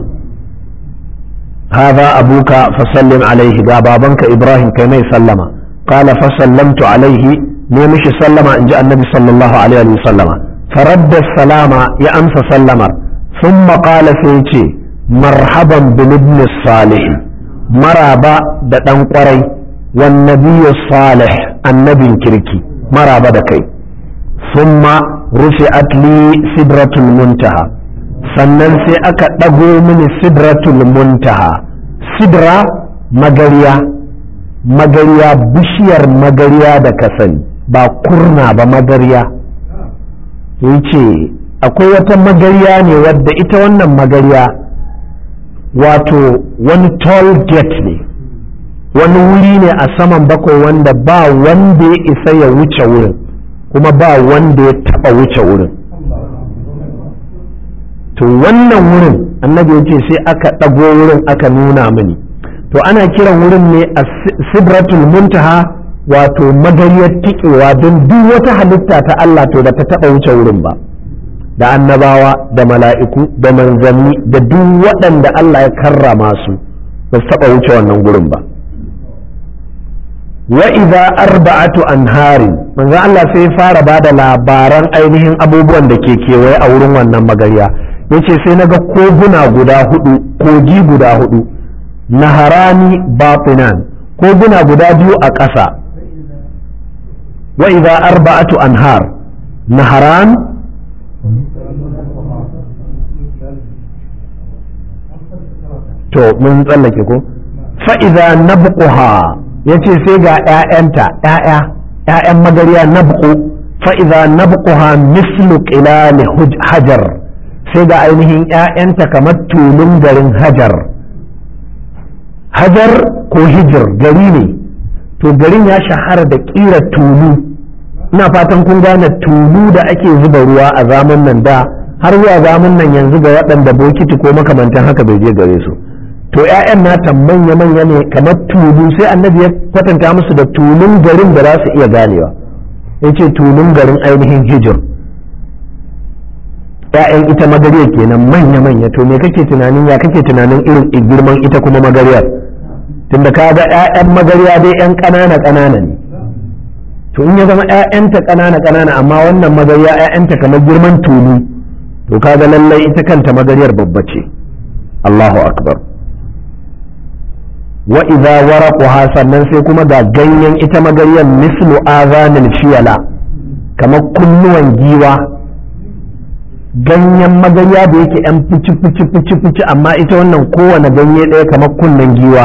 hadha abuka fa sallim alaihi ga babanka ibrahim kai mai sallama qala fa sallamtu alaihi ne mishi sallama inji annabi sallallahu alaihi wa sallama faradda salama ya amsa sallamar thumma qala sai ce marhaban bil ibn salih maraba da dan kwarai wan nabiyyu salih annabin kirki maraba da kai thumma rufi'at li sidratul muntaha sannan sai aka ɗago mini sidratul muntaha sidra magariya magariya bishiyar magariya da ka sani ba kurna ba magariya yace akwai wata magariya ne wadda ita wannan magariya wato wani toll gate ne wani wuri ne a saman bakwai wanda ba wanda ya isa ya wuce wurin kuma ba wanda ya taba wuce wurin to wannan wurin annabi yace sai aka ɗago wurin aka nuna mini to ana kiran wurin ne a sidratul muntaha wato magariyar tikewa don duk wata halitta ta Allah to da ta taba wuce wurin ba da annabawa da mala'iku da manzanni da duk waɗanda Allah ya karrama su ba su taba wuce wannan gurin ba wa idza arba'atu anharin manzo Allah sai fara bada labaran ainihin abubuwan da ke kewaye a wurin wannan magarya yace sai naga koguna guda hudu kogi guda hudu naharani batinan koguna guda biyu a ƙasa wa idza arba'atu anhar naharan to mun tsallake ko fa idza nabquha yace sai ga ƴaƴanta ƴaƴa ƴaƴan magariya nabqu fa idza nabquha mislu qilal hajar sai ga ainihin ƴaƴanta kamar tulun garin hajar hajar ko hijir gari ne to garin ya shahara da ƙira tulu ina fatan kun gane tulu da ake zuba ruwa a zaman nan da har zuwa zaman nan yanzu ga waɗanda bokiti ko makamantan haka bai je gare su to ƴaƴan nata manya manya ne kamar tulu sai annabi ya kwatanta musu da tulun garin da za su iya ganewa yace tulun garin ainihin hijir ƴaƴan ita magariyar kenan manya manya to me kake tunanin ya kake tunanin irin girman ita kuma magariyar tunda ka ga ƴaƴan magariya dai ƴan ƙanana ƙanana ne to in ya zama ƴaƴanta ƙanana ƙanana amma wannan magariya ƴaƴanta kamar girman tulu to kaga lallai ita kanta magariyar babba ce Allahu akbar wa idza waraquha sannan sai kuma ga ganyen ita magariyar mislu azanil fiyala kamar kunnuwan giwa ganyen magariya da yake yan fici fici fici fici amma ita wannan kowane ganye ɗaya kamar kunnen giwa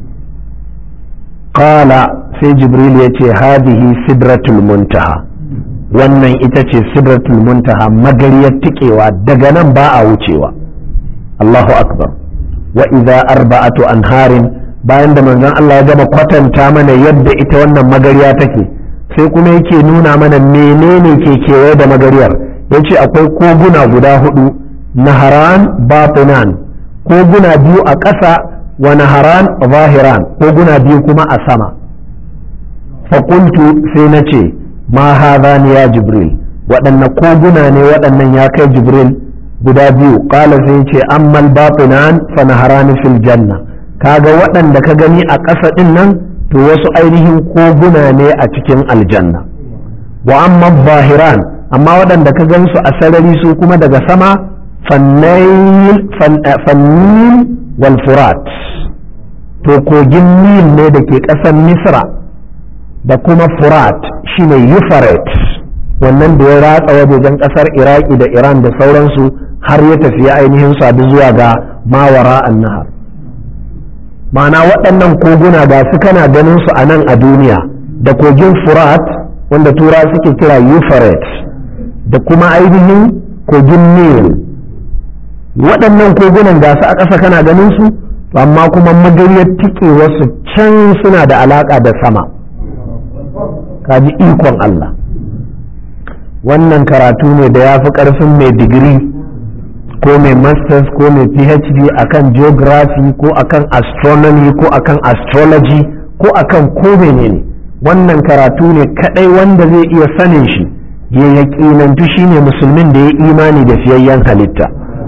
qala sai jibril ya ce hadihi sidratul muntaha wannan ita ce sidratul muntaha magariyar tikewa daga nan ba a wucewa Allahu akbar wa idza arba'atu anharin bayan da manzon Allah ya gama kwatanta mana yadda ita wannan magariya take sai kuma yake nuna mana menene ke kewaye da magariyar yace akwai koguna guda hudu naharan batinan koguna biyu a ƙasa wa naharan zahiran koguna biyu kuma a sama faƙultu sai na ce ma hadhani ya jibril waɗanne koguna ne waɗannan ya kai jibril guda biyu ƙala sai ce ammal batinan fa naharani fil janna kaga waɗanda ka gani a ƙasa ɗin nan to wasu ainihin koguna ne a cikin aljanna wa amma zahiran amma waɗanda ka gan su a sarari su kuma daga sama fannil wal furat to kogin nil ne da ke ƙasar misra da kuma furat shine euphrates wannan da ya ratsa wajejen ƙasar iraki da iran da sauransu har ya tafi ainihin sadu zuwa ga mawara annahar ma'ana waɗannan koguna da su kana ganin su a nan a duniya da kogin furat wanda tura suke kira euphrates da kuma ainihin kogin nil waɗannan kogunan ga su a ƙasa kana ganin su amma kuma magariyar tike wasu can suna da alaƙa da sama kaji ikon Allah wannan karatu ne da ya fi ƙarfin mai digiri ko mai masters ko mai phd akan geography ko akan astronomy ko akan astrology ko akan ko menene wannan karatu ne kadai wanda zai iya sanin shi ya yaƙinantu shine musulmin da ya imani da fiyayyen halitta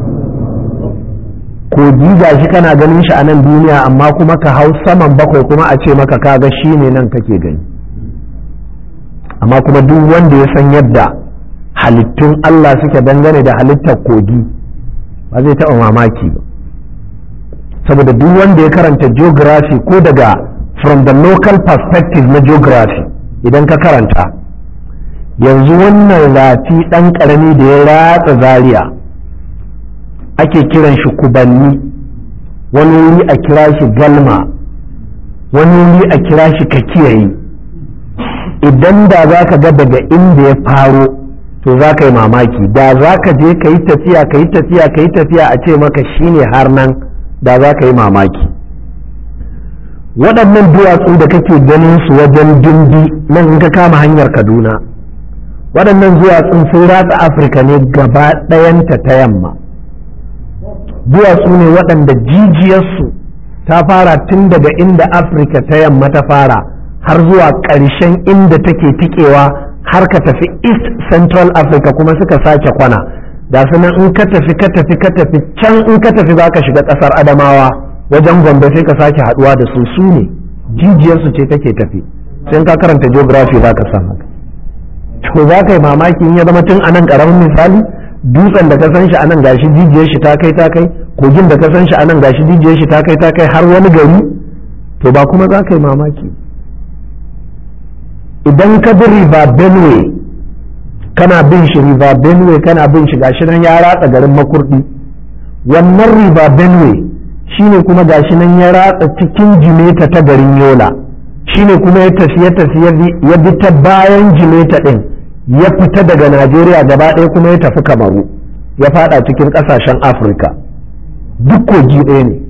ko giga shi kana ganin shi a nan duniya amma kuma ka hau saman bakwai kuma a ce maka kaga shine nan kake gani amma kuma duk wanda ya san yadda halittun Allah suke dangane da halittar kogi ba zai taɓa mamaki ba saboda duk wanda ya karanta geography ko daga from the local perspective na geography idan ka karanta yanzu wannan rafi ɗan ƙarami da ya ratsa zaria ake kiran shi kubanni wani wuri a kira shi galma wani wuri a kira shi kakiyayi idan da za ka ga daga inda ya faro to za ka yi mamaki da za ka je ka yi tafiya ka yi tafiya ka yi tafiya a ce maka shine har nan da za ka yi mamaki waɗannan duwatsu da kake ganin su wajen dindi nan in ka kama hanyar kaduna waɗannan duwatsun sun ratsa afirka ne gaba ɗayanta ta yamma duwatsu ne waɗanda jijiyarsu ta fara tun daga inda afirka ta yamma ta fara har zuwa ƙarshen inda take tikewa har ka tafi east central africa kuma suka sake kwana da sunan in ka tafi ka tafi ka tafi can in ka tafi za ka shiga ƙasar adamawa wajen gombe sai ka sake haɗuwa da su su ne jijiyarsu ce take tafi sai ka karanta geography za ka san haka. To za ka yi mamaki in ya zama tun anan karamin misali dutsen da ka san shi anan gashi jijiyar shi ta kai ta kai, kogin da ka san shi anan gashi jijiyar shi ta kai ta kai har wani gari, to ba kuma za ka yi mamaki. Idan ka bi river Benue kana bin shi river Benue kana bin shi gashi nan ya ratsa garin Makurdi, wannan river Benue shine kuma gashi nan ya ratsa cikin Jimeta ta garin Yola, shine kuma ya tafi ya tafi ya bi ta bayan Jimeta din ya fita daga Najeriya gaba ɗaya kuma ya tafi Kamaru ya fada cikin ƙasashen Afirka, duk kogi ɗaya ne.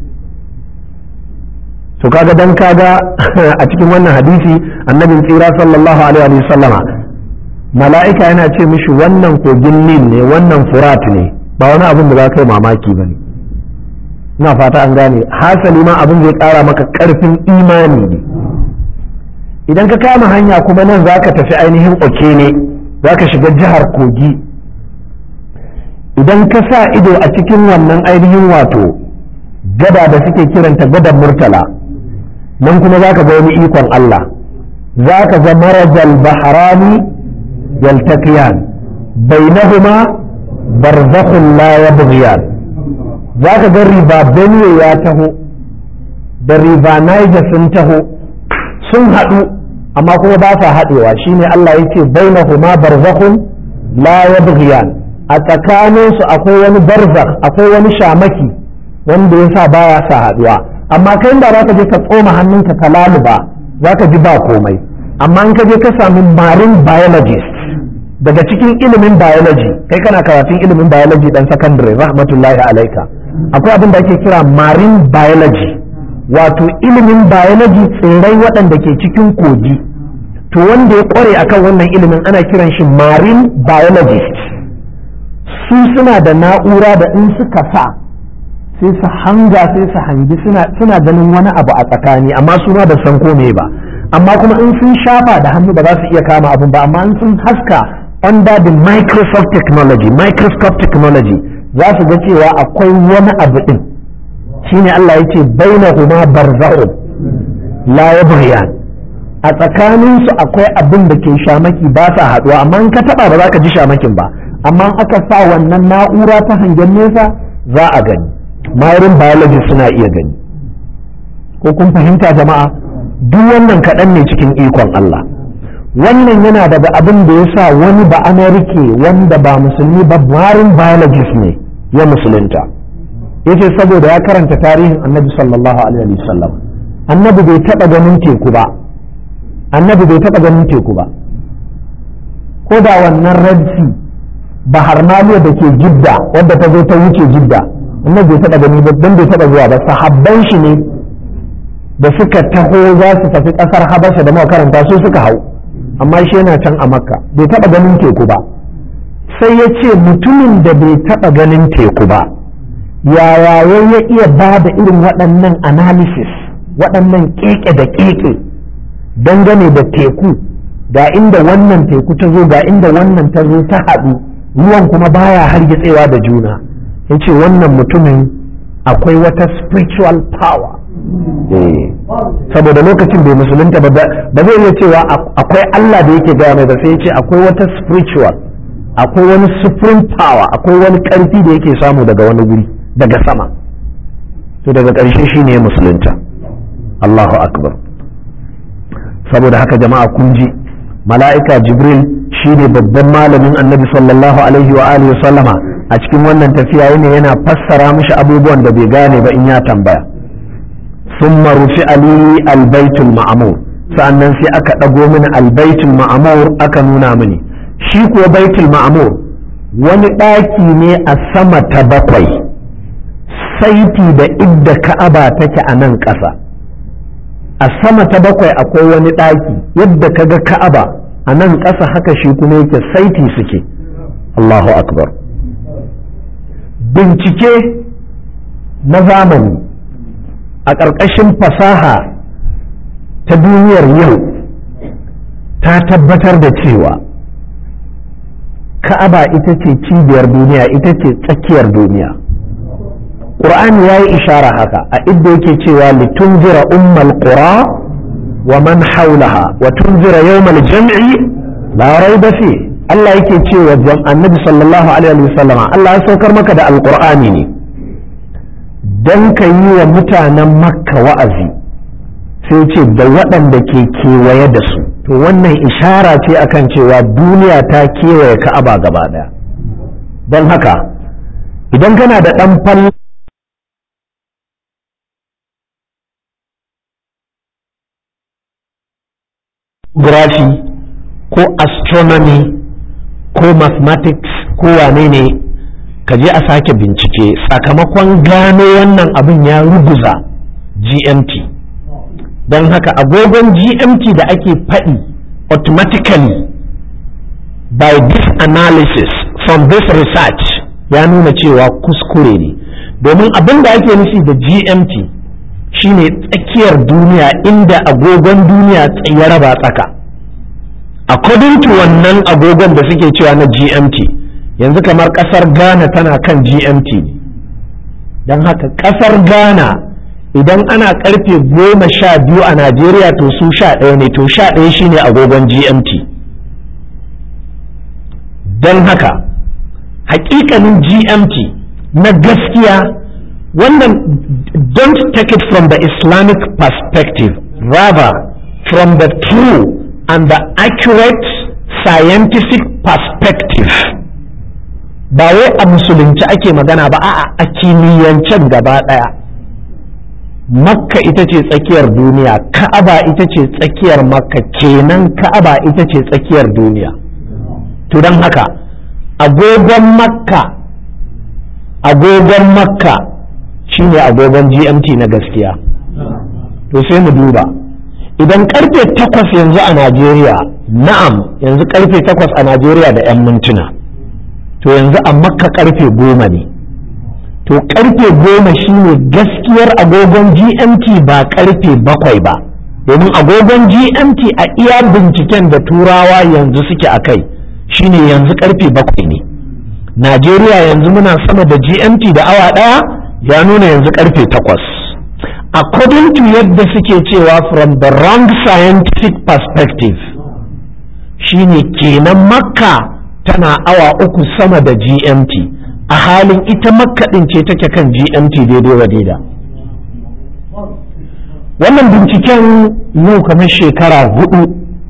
to kaga dan kaga a cikin wannan hadisi annabin tsira sallallahu alaihi wa sallama mala'ika yana ce mishi wannan kogin Nil ne, wannan Furat ne, ba wani abin da za ka yi mamaki ba ne. ina fata an gane, hasali ma abin zai ƙara maka ƙarfin imani ne. idan ka kama hanya kuma nan za ka tafi ainihin oke ne, za ka shiga jihar Kogi, idan ka sa ido a cikin wannan ainihin wato gada da suke kiranta gadar Murtala, nan kuma za ka ga wani ikon Allah, za ka ga marajal bahrani yaltaqiyan bainahuma barzakhun la yabghiyan, za ka ga riba Benue ya taho da riba Niger sun taho sun haɗu amma kuma ba sa haɗewa, shine Allah yake bainahuma barzakhun la yabghiyan, a tsakaninsu akwai wani barzakh, akwai wani shamaki wanda yasa baya sa haɗuwa. amma kai da za ka je ka tsoma hannunka ka laluba za ka ji ba komai, amma in ka je ka sami marine biologist daga cikin ilimin biology, kai kana karatun ilimin biology dan secondary rahmatullahi alaika, akwai abin da ake kira marine biology, wato ilimin biology tsirrai waɗanda ke cikin kogi, to wanda ya kware akan wannan ilimin ana kiran shi marine biologist. su suna da na'ura da in suka sa sai su hanga sai su hangi suna ganin wani abu a tsakani, amma su ma ba san ko me ba, amma kuma in sun shafa da hannu ba za su iya kama abun ba, amma in sun haska under the microscope technology microscope technology za su ga cewa akwai wani abu din, shine Allah yace bainahuma barzakhun la yabghiyan, a tsakanin su akwai abin da ke shamaki ba sa haduwa, amma in ka taba ba za ka ji shamakin ba, amma aka sa wannan na'ura ta hangen nesa za a gani. Marine biology suna iya gani. Ko kun fahimta jama'a? Duk wannan kaɗan ne cikin ikon Allah. Wannan yana daga abin da ya sa wani ba Amerika wanda ba musulmi ba marine biologist ne ya musulunta. Yace saboda ya karanta tarihin Annabi sallallahu alaihi wasallam. Annabi bai taɓa ganin teku ba. Annabi bai taɓa ganin teku ba. Ko da wannan Red Sea, Bahar Maliya da ke Jidda wadda ta zo ta wuce Jidda, annabi bai taɓa gani ba don bai taɓa zuwa ba, sahabban shi ne da suka taho za su tafi ƙasar Habasha da makaranta su suka hau, amma shi yana can a Makka bai taɓa ganin teku ba. Sai ya ce mutumin da bai taɓa ganin teku ba yaya ya iya ba da irin waɗannan analysis, waɗannan keke da keke dangane da teku, ga inda wannan teku ta zo ga inda wannan ta zo ta haɗu, ruwan kuma baya hargitsewa da juna. Ya ce wannan mutumin akwai wata spiritual power, saboda lokacin bai musulunta ba zai iya cewa akwai Allah da yake gaya mai ba, sai ya ce akwai wata spiritual, akwai wani supreme power, akwai wani ƙarfi da yake samu daga wani guri daga sama. to daga ƙarshe shi ne musulunta. Allahu akbar. Saboda haka jama'a kun ji mala'ika Jibril shi ne babban malamin Annabi sallallahu alaihi wa alihi wa sallama a cikin wannan tafiya ne yana fassara mishi abubuwan da bai gane ba in ya tambaya. Summa rufi ali albaitul ma'mur, sa'annan sai aka ɗago mini albaitul ma'mur aka nuna mini. Shi kuwa baitul ma'mur wani ɗaki ne a sama ta bakwai, saiti da idda Ka'aba take a nan ƙasa. A sama ta bakwai akwai wani ɗaki yadda kaga Ka'aba a nan ƙasa haka shi kuma yake saiti suke. Allahu akbar. Bincike na zamani a ƙarƙashin fasaha ta duniyar yau ta tabbatar da cewa Ka'aba ita ce cibiyar duniya, ita ce tsakiyar duniya. Qur'ani ya yi ishara haka a idda yake cewa litunzira ummal qura wa man hawlaha wa tunzira yawmal jam'i la rayba fi. Allah yake cewa annabi sallallahu alaihi wasallam Allah ya saukar maka da alqur'ani ne dan ka yi wa mutanen makka wa'azi, sai ce da waɗanda ke kewaye da su. To wannan ishara ce akan cewa duniya ta kewaye ka'aba gaba daya. don haka idan kana da ɗan fal geography ko astronomy ko mathematics ko wane ne ka je a sake bincike sakamakon gano wannan abin ya ruguza G M T. don haka agogon G M T da ake faɗi automatically by this analysis from this research ya nuna cewa kuskure ne, domin abin da ake nufi da G M T shine tsakiyar duniya inda agogon duniya ya raba tsaka. According to wannan agogon da suke cewa na G M T, yanzu kamar kasar Ghana tana kan G M T ne. Don haka kasar Ghana idan ana karfe goma sha biyu a Najeriya to su sha ɗaya ne, to sha ɗaya shine agogon G M T. Don haka hakikanin G M T na gaskiya wannan, don't take it from the Islamic perspective, rather from the true and the accurate scientific perspective. Ba wai a musulunci ake magana ba, a'a a kimiyyancen gaba daya. Makka ita ce tsakiyar duniya, Ka'aba ita ce tsakiyar Makka, kenan Ka'aba ita ce tsakiyar duniya. To don haka agogon Makka agogon Makka shine agogon G M T na gaskiya. To sai mu duba, idan karfe takwas yanzu a Najeriya, na'am yanzu karfe takwas a Najeriya da 'yan mintuna, to yanzu a Makka karfe goma ne. To karfe goma shine gaskiyar agogon G M T ba karfe bakwai ba, domin agogon G M T a iya binciken da turawa yanzu suke a kai shine yanzu karfe bakwai ne. Najeriya yanzu muna sama da G M T da awa ɗaya, ya nuna yanzu karfe takwas. According to yadda suke cewa from the wrong scientific perspective, shine kenan Makka tana awa uku sama da G M T, a halin ita Makka ɗin ce take kan G M T daidai wa daida. Wannan binciken yau kamar shekara hudu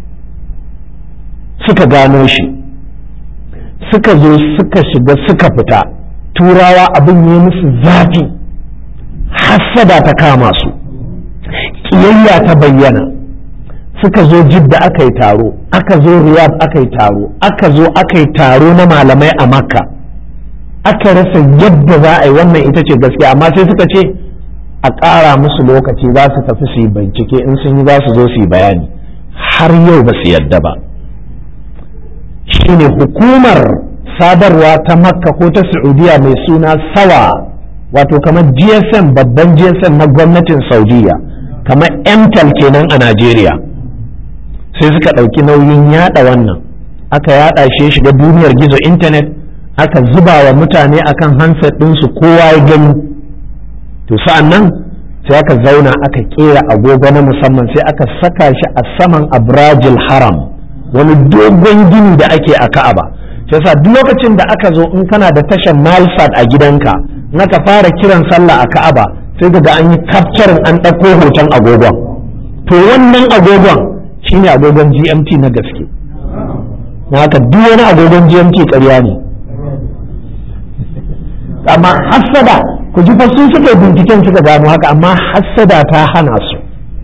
suka gano shi, suka zo suka shiga suka fita, turawa abin yi musu zafi, hassada ta kama su, ƙiyayya ta bayyana. Suka zo Jidda aka yi taro, aka zo Riyadh aka yi taro, aka zo aka yi taro na malamai a Makka, aka rasa yadda za a yi. wannan ita ce gaskiya, amma sai suka ce a ƙara musu lokaci, za su tafi su yi bincike, in sun yi za su zo su yi bayani. Har yau ba su yadda ba. Shine hukumar sadarwa ta Makka ko ta Saudiya mai suna Sawa, wato kamar G S M, babban G S M na gwamnatin Saudiya, kamar Emtel kenan a Najeriya, sai suka ɗauki nauyin yaɗa wannan, aka yaɗa shi shiga duniyar gizo intanet, aka zuba wa mutane akan handset ɗinsu kowa ya gani. To sa'an nan sai aka zauna aka ƙera agogo na musamman, sai aka saka shi a saman Abrajil Haram, wani dogon gini da ake a Ka'aba. Sai sa duk lokacin da aka zo, in kana da tashar Nilesat a gidanka, in aka fara kiran sallah a Ka'aba, sai ga an yi capturing, an ɗauko hoton agogon. To wannan agogon shine agogon G M T na gaske. Na haka duk wani agogon G M T ƙarya ne. Amma hassada, ku ji fa sun suka binciken suka gano haka, amma hassada ta hana su.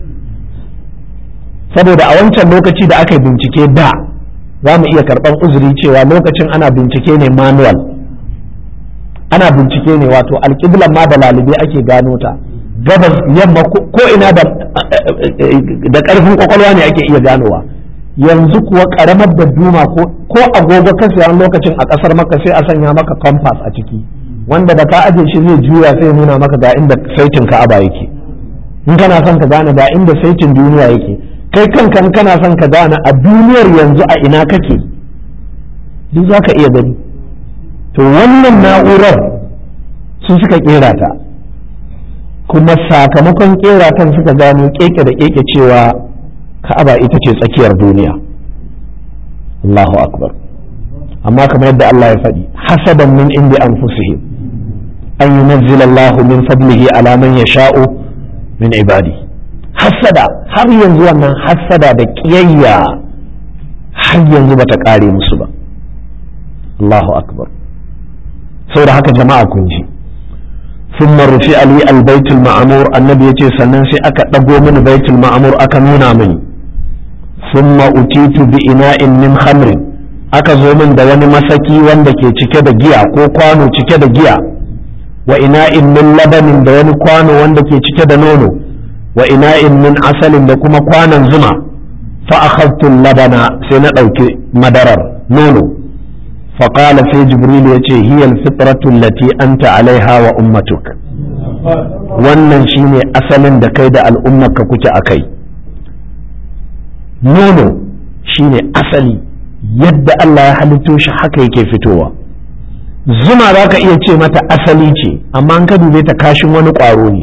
Saboda a wancan lokaci da aka yi bincike da, za mu iya karɓar uzuri cewa lokacin ana bincike ne manual, ana bincike ne wato alƙiblan ma da lalube ake gano ta, gabas yamma ko ina da ƙarfin ƙwaƙwalwa ne ake iya ganowa. Yanzu kuwa ƙaramar da duma ko agogo ka siya lokacin a ƙasar Makka sai a sanya maka compass a ciki, wanda da ka aje shi zai juya sai nuna maka ga inda saitin Ka'aba yake. In kana son ka gane ga inda saitin duniya yake, kai kankan kana son ka gane a duniyar yanzu a ina kake, duk za ka iya gani. To wannan na'urar su suka kera ta, kuma sakamakon kera ta suka gano keke da keke cewa ka'aba ita ce tsakiyar duniya. Allahu akbar. amma kamar yadda Allah ya faɗi hasadan min indi anfusihim an yunazzila Allah min fadlihi ala man yasha'u min ibadi. hasada har yanzu wannan hasada da kiyayya har yanzu bata kare musu ba. Allahu akbar. saboda haka jama'a kun ji ثم رفع لي البيت المعمور النبي يتي sannan sai aka dago mini baitul ma'mur aka nuna mini ثم أتيت بإناء من خمر aka zo min da wani masaki wanda ke cike da giya ko kwano cike da giya wa ina'in min labanin da wani kwano wanda ke cike da nono wa ina'in min asalin da kuma kwanon zuma fa akhadtu labana sai na dauki madarar nono fa qala sai jibril yace hiya alfitratu allati anta alaiha wa ummatuk wannan shine asalin da kai da al'ummarka kuke akai. nono shine asali yadda Allah ya halitto shi haka yake fitowa. zuma za ka iya ce mata asali ce amma an ka dube ta kashin wani ƙwaro ne.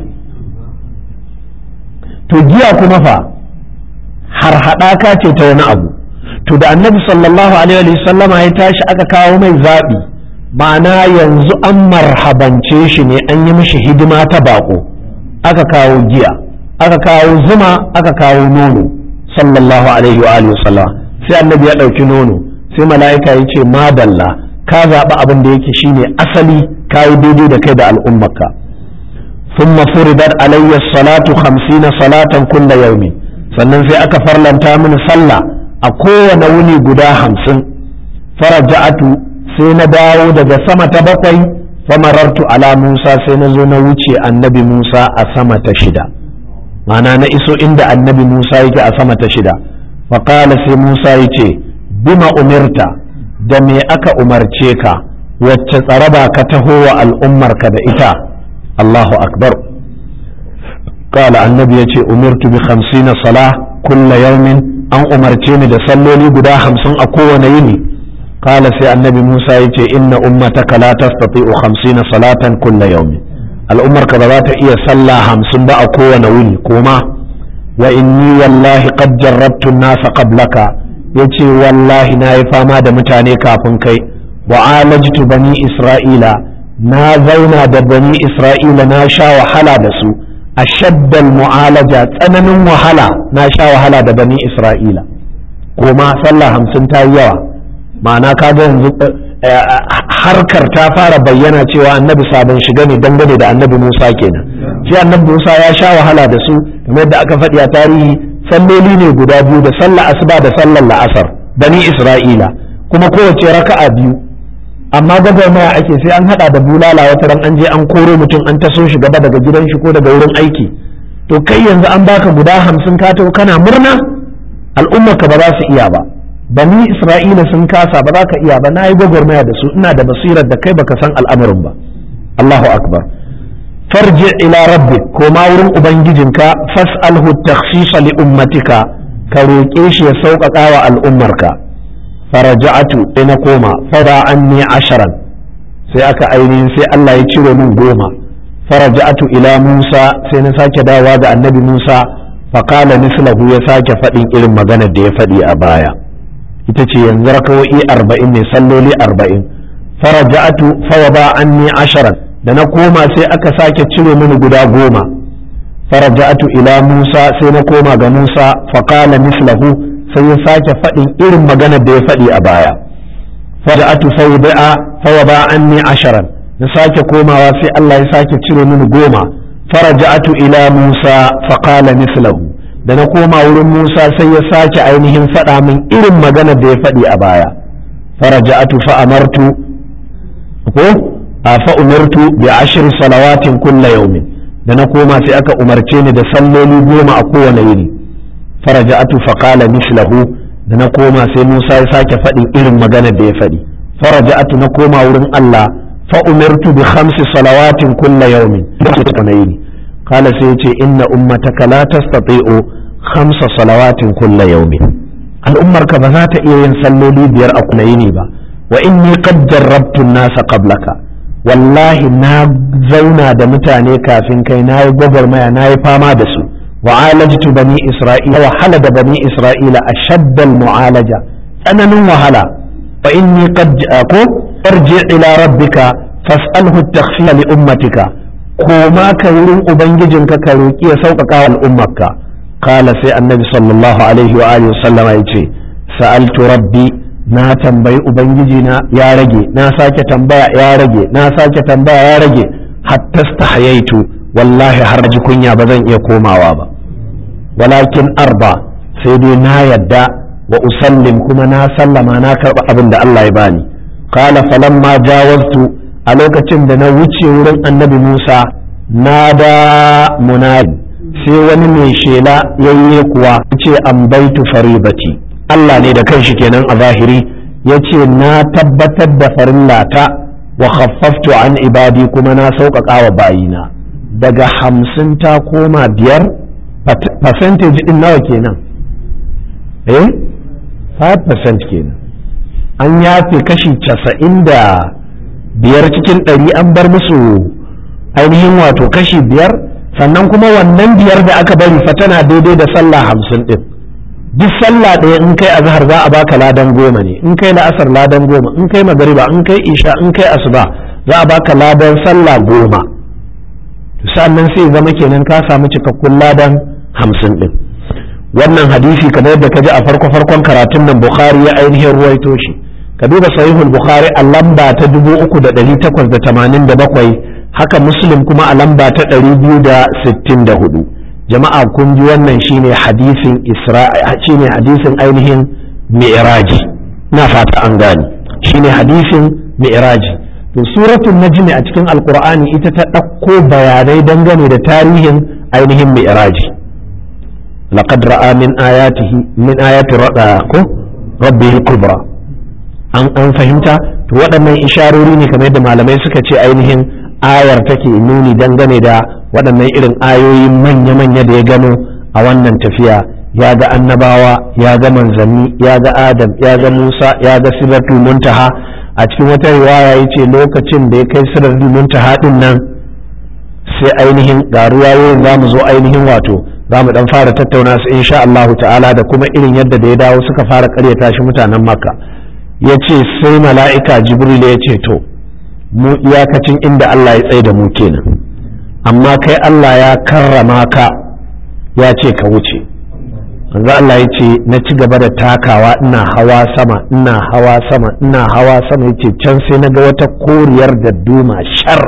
to giya kuma fa har haɗaka ce ta wani abu. to da annabi sallallahu alaihi wa sallama ya tashi aka kawo mai zaɓi ma'ana yanzu an marhabance shi ne an yi mishi hidima ta baƙo aka kawo giya aka kawo zuma aka kawo nono sallallahu alaihi wa alihi wasallam sai annabi ya dauki nono sai mala'ika ya ce madalla ka zaɓi abin da yake shine asali kayi daidai da kai da al'ummarka. thumma furidat alayya salatu khamsina salatan kulla yawmin sannan sai aka farlanta mini sallah a kowane wuni guda hamsin. faraja'atu sai na dawo daga sama ta bakwai famarartu ala Musa sai na zo na wuce annabi Musa a sama ta shida ma'ana na iso inda annabi Musa yake a sama ta shida. faƙala sai Musa ya ce bima umirta da me aka umarce ka wacce tsaraba ka taho wa al'ummarka da ita. Allahu akbar. ƙala annabi ya ce umirtu bi khamsina salah kulla yaumin an umarce ni da salloli guda hamsin a kowane yini. ƙala sai annabi Musa ya ce inna ummataka la tastati'u khamsina salatan kulla yaumin al'ummarka ba za ta iya sallah hamsin ba a kowane wuni koma. wa inni wallahi qad jarrabtu an-nasa qablaka yace wallahi nayi fama da mutane kafin kai wa alajtu bani isra'ila na zauna da bani isra'ila na sha wahala da su ashaddal mu'alaja tsananin wahala na sha wahala da bani isra'ila kuma sallah hamsin ta yi yawa ma'ana kaga yanzu harkar ta fara bayyana cewa annabi sabon shiga ne dangane da annabi Musa kenan. shi annabi Musa ya sha wahala da su kamar yadda aka faɗi a tarihi salloli ne guda biyu da sallar asuba da sallar la'asar bani Isra'ila kuma kowace raka'a biyu amma gwagwarmaya ake sai an hada da bulala wata ran an je an koro mutum an taso shi gaba daga gidan shi ko daga wurin aiki. to kai yanzu an baka guda hamsin ka to kana murna al'ummarka ba za su iya ba. bani Isra'ila sun kasa ba za ka iya ba na yi gwagwarmaya da su ina da basirar da kai baka san al'amarin ba. Allahu akbar. farji ila rabbik koma wurin ubangijinka fas'alhu takhsisa li ummatika ka roƙe shi ya sauƙaƙa wa al'ummarka. faraja'atu ina koma fara anni asharan sai aka ainihin sai Allah ya ciro min goma. faraja'atu ila Musa sai na sake dawa ga annabi Musa faqala mislahu ya sake faɗin irin maganar da ya faɗi a baya ita ce yanzu rakawo'i arba'in ne salloli arba'in. faraja'atu fawada anni asharan da na koma sai aka sake cire mini guda goma. faraja'atu ila Musa sai na koma ga Musa faqala mislahu sai ya sake faɗin irin maganar da ya faɗi a baya. faraja'atu fawada fawada anni asharan na sake komawa sai Allah ya sake cire mini goma. faraja'atu ila Musa faqala mislahu da na koma wurin Musa sai ya sake ainihin faɗa min irin maganar da ya faɗi a baya. faraja'atu fa amartu ko fa umirtu bi ashri salawatin kulla yawmin da na koma sai aka umarce ni da salloli goma a kowane yini. faraja'atu fa qala mislahu da na koma sai Musa ya sake faɗin irin maganar da ya faɗi. faraja'atu na koma wurin Allah fa umirtu bi khamsi salawatin kulla yawmin qala sai yace inna ummataka la tastati'u khamsa salawatin kulla yawmin al'ummarka ba za ta iya yin salloli biyar a kulla yini ba. wa inni qad jarrabtu an-nasa qablaka wallahi na zauna da mutane kafin kai na yi gwagwarmaya na yi fama da su wa alajtu bani isra'ila wa halada bani isra'ila ashadda al-mu'alaja tsananin wahala fa inni qad ko arji ila rabbika fas'alhu at-takhfifa li ummatika koma ka wurin ubangijinka ka roki ya sauƙaƙa wa al'ummarka qala sai annabi sallallahu alaihi wa alihi wasallama yace sa'altu rabbi na tambayi ubangiji na ya rage na sake tambaya ya rage na sake tambaya ya rage hatta stahayaitu wallahi har ji kunya ba zan iya komawa ba walakin arba sai dai na yadda wa usallim kuma na sallama na karba abin da Allah ya bani qala falamma jawaztu a lokacin da na wuce wurin annabi Musa nada munadi sai wani mai shela yayye kuwa ce an baitu faribati Allah ne da kanshi kenan a zahiri yace na tabbatar da farillata wa khaffaftu an ibadi kuma na sauƙaƙa wa bayina daga hamsin ta koma biyar percentage din nawa kenan eh five percent kenan an yafe kashi casa'in da biyar cikin ɗari an bar musu ainihin wato kashi biyar sannan kuma wannan biyar da aka bari fa tana daidai da sallah hamsin din duk sallah ɗaya in kai azhar za a baka ladan goma ne in kai la'asar ladan goma in kai magariba in kai isha in kai asuba za a baka ladan sallah goma sannan sai zama kenan ka samu cikakkun ladan hamsin din wannan hadisi kamar yadda ka ji a farko farkon karatun nan bukhari ya ainihin ruwaito shi ka duba sahihul bukhari a lamba ta dubu uku da ɗari takwas da tamanin da bakwai haka muslim kuma a lamba ta ɗari biyu da sittin da hudu jama'a kun ji wannan shine hadisin isra'i shine hadisin ainihin mi'raji na fata an gane shine hadisin mi'raji to suratul najmi a cikin alqur'ani ita ta ɗauko bayanai dangane da tarihin ainihin mi'raji laqad ra'a min ayatihi min ayati ko rabbil kubra an an fahimta to waɗannan isharori ne kamar yadda malamai suka ce ainihin ayar take nuni dangane da waɗannan irin ayoyi manya-manya da ya gano a wannan tafiya ya ga annabawa ya ga manzanni ya ga adam ya ga musa ya ga siratul muntaha a cikin wata riwaya yace lokacin da ya kai siratul muntaha din nan sai ainihin ga ruwayoyin za mu zo ainihin wato za mu dan fara tattauna su insha Allah ta'ala da kuma irin yadda da ya dawo suka fara karyata shi mutanen makka yace sai mala'ika jibril ya ce to mu iyakacin inda Allah ya tsaye da mu kenan amma kai Allah ya karrama ka ya ce ka wuce manzo Allah ya ce na ci gaba da takawa ina hawa sama ina hawa sama ina hawa sama yace can sai na ga wata koriyar da duma shar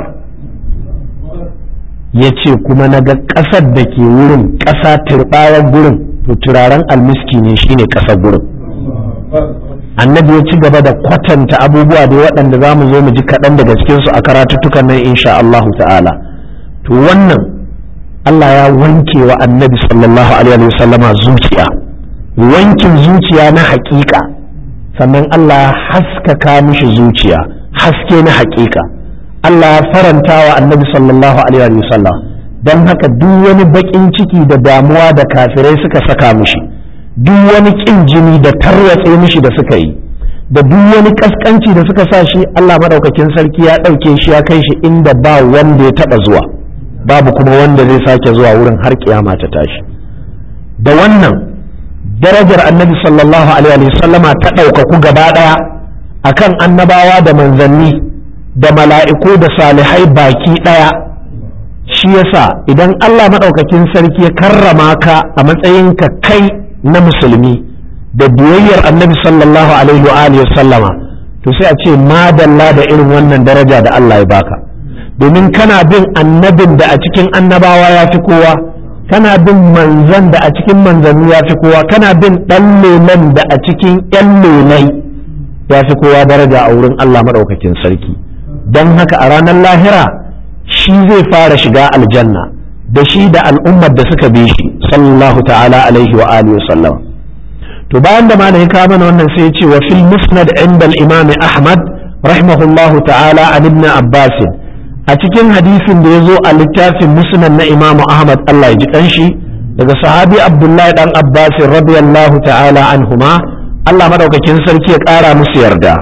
yace kuma na ga ƙasar da ke wurin ƙasa turbayar gurin to turaren almiski ne shine ƙasar gurin annabi ya ci gaba da kwatanta abubuwa da waɗanda za mu zo mu ji kaɗan daga cikinsu a karatuttukan nan insha Allah ta'ala to wannan Allah ya wanke wa annabi sallallahu alaihi wa sallama zuciya wankin zuciya na haƙiƙa sannan Allah ya haskaka mishi zuciya haske na haƙiƙa Allah ya faranta wa annabi sallallahu alaihi wa sallam don haka duk wani baƙin ciki da damuwa da kafirai suka saka mishi duk wani ƙin jini da tarwatse mishi da suka yi da duk wani kaskanci da suka sa shi Allah madaukakin sarki ya ɗauke shi ya kai shi inda ba wanda ya taɓa zuwa babu kuma wanda zai sake zuwa wurin har kiyama ta tashi da wannan darajar annabi sallallahu alaihi wa sallama ta ɗaukaku gaba ɗaya akan annabawa da manzanni da mala'iku da salihai baki ɗaya shi yasa idan Allah madaukakin sarki ya karrama ka a matsayinka kai na musulmi da biyayyar annabi sallallahu alaihi wa alihi sallama to sai a ce madalla da irin wannan daraja da Allah ya baka domin kana bin annabin da a cikin annabawa ya fi kowa kana bin manzan da a cikin manzanni ya fi kowa kana bin dan lelan da a cikin yan lelai ya fi kowa daraja a wurin Allah madaukakin sarki don haka a ranar lahira shi zai fara shiga aljanna da shi da al'ummar da suka bi shi sallallahu ta'ala alaihi wa alihi wa sallam to bayan da malai ka mana wannan sai ya ce wa fil musnad inda al-imam ahmad rahimahullahu ta'ala an ibn abbas a cikin hadisin da yazo a littafin musnad na imam ahmad Allah ya ji kanshi daga sahabi abdullahi dan abbas radiyallahu ta'ala anhuma Allah madaukakin sarki ya kara musu yarda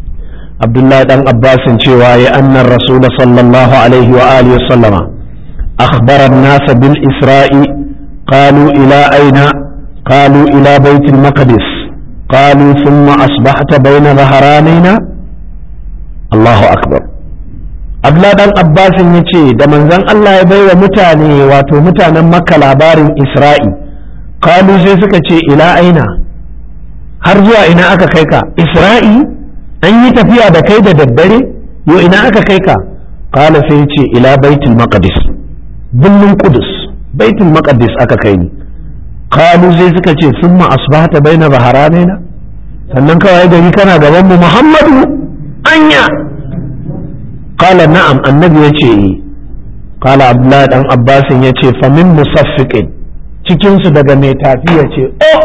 abdullahi dan abbas cewa ya annar rasul sallallahu alaihi wa alihi wa sallama akhbara an-nas bil isra'i qalu ila aina qalu ila bayt al-maqdis qalu thumma asbahta bayna dhaharanina Allahu akbar. Abdullah dan Abbasin yace da manzon Allah ya baiwa mutane wato mutanen Makka labarin Isra'i qalu sai suka ce ila aina, har zuwa ina aka kai ka? Isra'i an yi tafiya da kai da daddare, yo ina aka kai ka? Qala sai ce ila baitul maqdis, birnin Qudus, baitul maqdis aka kai ni. Qalu sai suka ce summa asbahta baina zaharanaina, sannan kawai gari kana gaban mu Muhammadu anya. Qala na'am, annabi yace qala Abdullah dan Abbas yace fa min musaffiqin, cikin su daga mai tafi yace oh,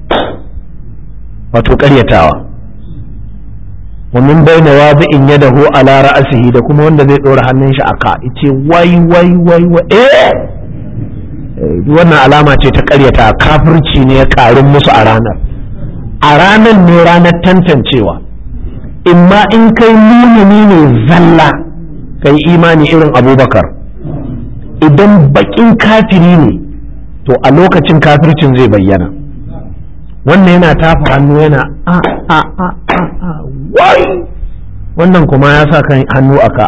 wato ƙaryatawa. wa min bayna wadi'in yadahu ala ra'sihi, da kuma wanda zai dora hannun shi aka yace wai wai wai wai eh wannan alama ce ta ƙaryata, kafirci ne ya karin musu a ranar. A ranar ne ranar tantancewa, imma in kai mumini ne zalla kai imani irin Abubakar, idan bakin kafiri ne to a lokacin kafircin zai bayyana. Wannan yana tafa hannu yana a a a a a wai, wannan kuma ya sa kan hannu aka,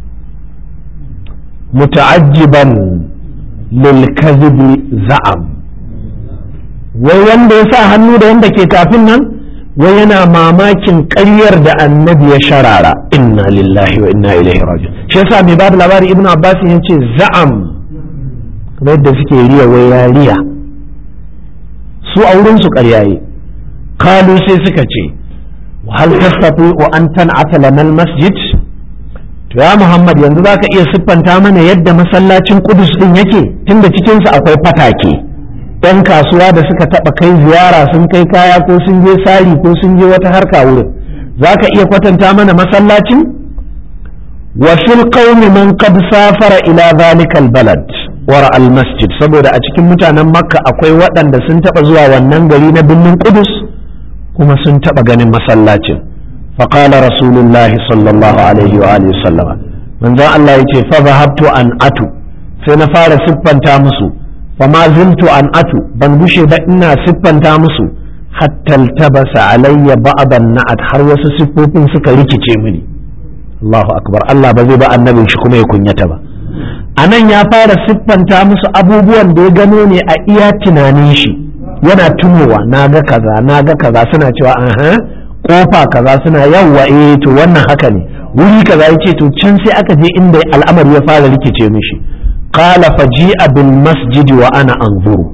muta'ajjiban lil kadhibi za'am, wai wanda ya sa hannu da wanda ke kafin nan wai yana mamakin ƙaryar da annabi ya sharara. Inna lillahi wa inna ilaihi raji'un. Shi yasa mai ba da labari Ibn Abbas ya ce za'am, kamar yadda suke riya wai ya riya, su a wurin su ƙaryaye. Kalu sai suka ce hal tastati wa an tan'ata lana al-masjid, to ya Muhammad yanzu zaka iya siffanta mana yadda masallacin Qudus din yake, tunda cikin sa akwai fatake, ɗan kasuwa da suka taɓa kai ziyara sun kai kaya ko sun je sari ko sun je wata harka wurin, zaka iya kwatanta mana masallacin? Wa fil qaumi man qad safara ila zalika al-balad wara al-masjid, saboda a cikin mutanen Makka akwai waɗanda sun taɓa zuwa wannan gari na birnin Qudus kuma sun taɓa ganin masallacin. Faqala rasulullahi sallallahu alaihi wa alihi sallama, manzon Allah yace fa zahabtu an atu, sai na fara siffanta musu, fa ma ziltu an atu, ban gushe ba ina siffanta musu, hatta tabasa alayya ba'dan na'at, har wasu siffofin suka rikice mini. Allahu akbar, Allah ba zai ba annabin shi kuma ya kunyata ba. Anan ya fara siffanta musu abubuwan da ya gano ne a iya tunanin shi, yana tunowa na ga kaza na ga kaza, suna cewa aha kofa kaza, suna yawwa eh to wannan haka ne, wuri kaza yace to can sai aka je inda al'amari ya fara rikice mishi. Qala faji'a bil masjid wa ana anzuru,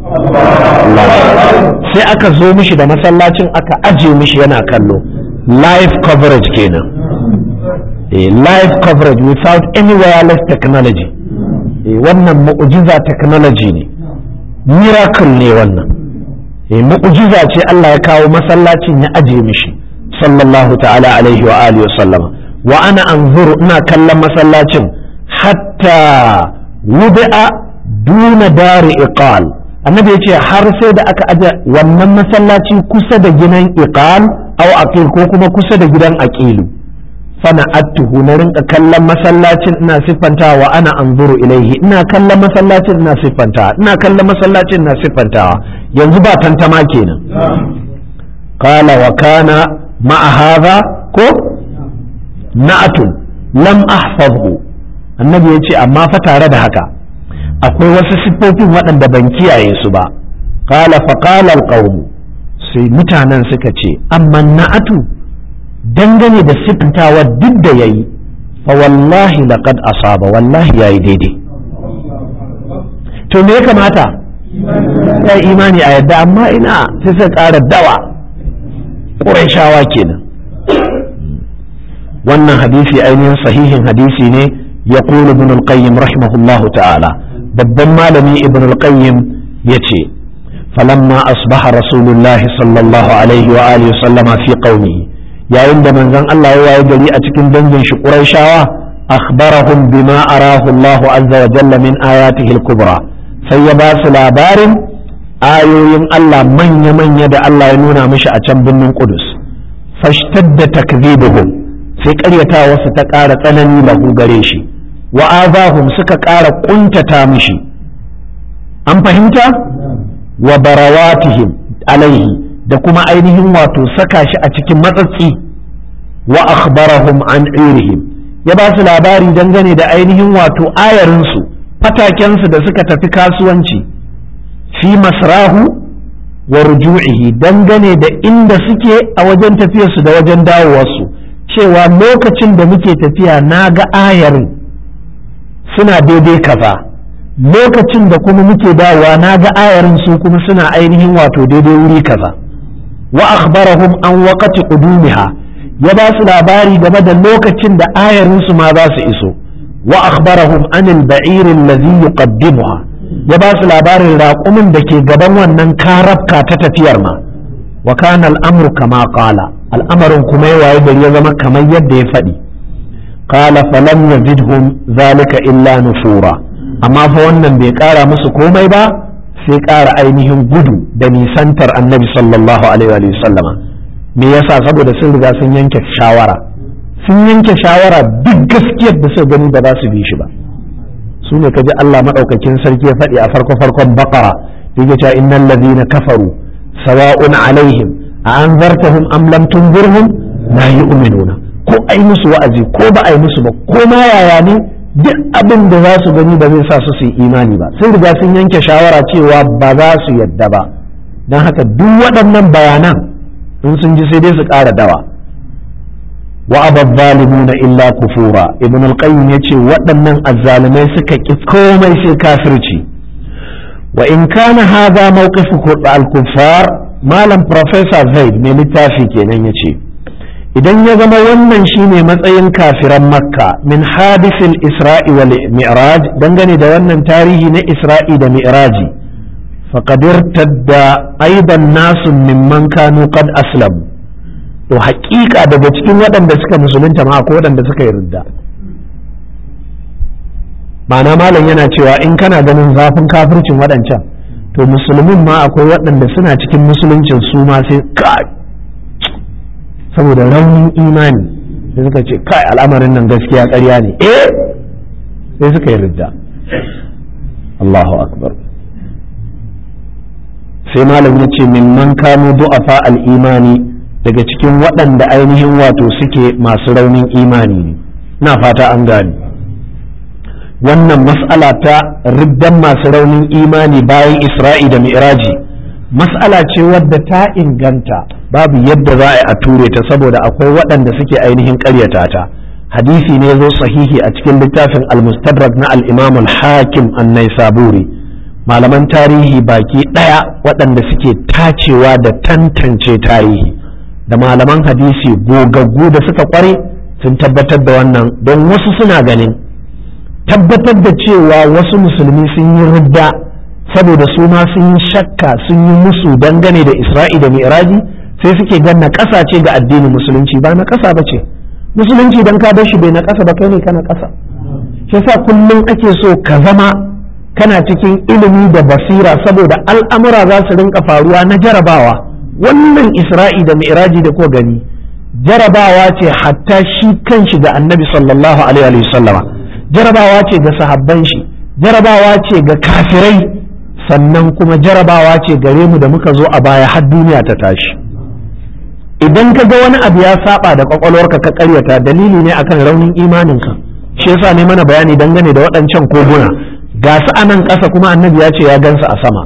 sai aka zo mishi da masallacin aka aje mishi yana kallo, live coverage kenan, eh live coverage without any wireless technology. eh wannan mu'jiza technology ne, miracle ne wannan, eh mu'jiza ce Allah ya kawo masallacin ya aje mishi sallallahu ta'ala alaihi wa alihi wa sallama. Wa ana anzuru, ina kallon masallacin, hatta wudi'a duna dari iqal, annabi yace har sai da aka aje wannan masallaci kusa da gidan iqal aw aqil, ko kuma kusa da gidan aqilu. Fana attuhu, na rinka kallon masallacin ina siffantawa, ana anzuru ilaihi, ina kallon masallacin ina siffantawa, ina kallon masallacin ina siffantawa, yanzu ba tantama kenan. Qala wa kana ma'a hadha ko na'atun lam ahfazhu, annabi yace amma fa tare da haka akwai wasu siffofin waɗanda ban kiyaye su ba. Qala fa qala alqawm, sai mutanen suka ce amma na'atu, dangane da siffantawa duk da yayi, fa wallahi laqad asaba, wallahi yayi daidai. To me ya kamata? Ya imani a yadda, amma ina sai sai ƙara dawa, Qurayshawa kenan. Wannan hadisi ainihin sahihin hadisi ne, ya qulu ibn al-qayyim rahimahullahu ta'ala, babban malami ibn al-qayyim yace falamma asbaha rasulullahi sallallahu alaihi wa alihi sallama fi qaumihi, yayin da manzon Allah ya waye gari a cikin dangin shi Qurayshawa, akhbarahum bima arahu Allah azza wa jalla min ayatihi al-kubra, sai ya ba su labarin ayoyin Allah manya manya da Allah ya nuna mishi a can birnin Qudus. Fashtadda takdhibuhum, sai ƙaryatawa su ta ƙara tsanani lahu gare shi. wa azahum suka ƙara ƙuntata mishi an fahimta wa barawatihim alaihi da kuma ainihin wato saka shi a cikin matsatsi wa akhbarahum an irihim ya ba su labari dangane da ainihin wato ayarinsu fatakensu da suka tafi kasuwanci fi masrahu wa ruju'ihi dangane da inda suke a wajen tafiyarsu da wajen dawowarsu cewa lokacin da muke tafiya na ga ayarin suna daidai kaza lokacin da kuma muke dawowa na ga ayarin su kuma suna ainihin wato daidai wuri kaza wa akhbarahum an waqati qudumiha ya ba su labari game da lokacin da ayarin su ma za su iso wa akhbarahum anil ba'ir alladhi yuqaddimuha ya ba su labarin raƙumin da ke gaban wannan karabka ta tafiyar ma wa kana al'amru kama qala al'amarin kuma ya waye gari ya zama kamar yadda ya faɗi qala falam yazidhum zalika illa nufura amma fa wannan bai ƙara musu komai ba sai ƙara ainihin gudu da nisantar annabi sallallahu alaihi wa sallama me yasa saboda sun riga sun yanke shawara sun yanke shawara duk gaskiyar da suka gani ba za su bi shi ba su ne kaji Allah madaukakin sarki ya faɗi a farko farkon baqara yake cewa innal ladina kafaru sawa'un alaihim a anzartahum am lam tunzirhum la yu'minuna ko ai musu wa'azi ko ba ai musu ba ko ma yaya ne duk abin da za su gani ba zai sa su su yi imani ba sun riga sun yanke shawara cewa ba za su yadda ba don haka duk waɗannan bayanan in sun ji sai dai su ƙara dawa wa abad zalimuna illa kufura ibn al-qayyim yace waɗannan azzalimai suka ki komai sai kafirci wa in kana hadha mawqifu al-kuffar malam professor zaid mai littafi kenan yace idan ya zama wannan shine matsayin kafiran makka min hadisil isra'i wal mi'raj dangane da wannan tarihi na isra'i da mi'raji faqad irtadda aidan nasu mimman kanu qad aslamu to haƙiƙa daga cikin waɗanda suka musulunta ma akwai waɗanda suka yi ridda ma'ana malam yana cewa in kana ganin zafin kafircin waɗancan to musulmin ma akwai waɗanda suna cikin musuluncin su ma sai kai saboda raunin imani sai suka ce kai al'amarin nan gaskiya ƙarya ne eh sai suka yi ridda Allahu akbar sai malam ya ce mimman kanu du'afa al-imani daga cikin waɗanda ainihin wato suke masu raunin imani ne na fata an gane wannan mas'ala ta riddan masu raunin imani bayan isra'i da mi'raji mas'ala ce wadda ta inganta babu yadda za a ture ta saboda akwai waɗanda suke ainihin ƙaryata ta hadisi ne zo sahihi a cikin littafin al-mustadrak na al-imam al-hakim an-naisaburi malaman tarihi baki ɗaya waɗanda suke tacewa da tantance tarihi da malaman hadisi gogaggu da suka kware sun tabbatar da wannan don wasu suna ganin tabbatar da cewa wasu musulmi sun yi ridda saboda su ma sun yi shakka sun yi musu dangane da isra'i da mi'raji sai suke ganna ƙasa ce ga addinin musulunci ba na ƙasa ba ce musulunci don ka bar shi bai na ƙasa ba kai ne kana ƙasa shi yasa kullum ake so ka zama kana cikin ilimi da basira saboda al'amura za su rinka faruwa na jarabawa wannan isra'i da mi'raji da ko gani jarabawa ce hatta shi kanshi ga annabi sallallahu alaihi wa sallama jarabawa ce ga sahabban shi jarabawa ce ga kafirai sannan kuma jarabawa ce gare mu da muka zo a baya har duniya ta tashi idan ka ga wani abu ya saba da kwakwalwarka ka karyata dalili ne akan raunin imaninka shi yasa ne mana bayani dangane da waɗancan koguna ga su a nan ƙasa kuma annabi ya ce ya gansu a sama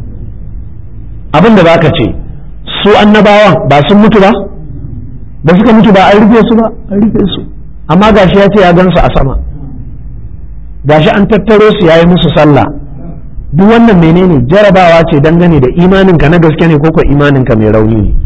abin da zaka ce su annabawan ba sun mutu ba ba suka mutu ba an rufe su ba an rufe su amma gashi ya ce ya gansu a sama gashi an tattaro su yayi musu sallah duk wannan menene jarabawa ce dangane da imaninka na gaske ne ko ko imaninka mai rauni ne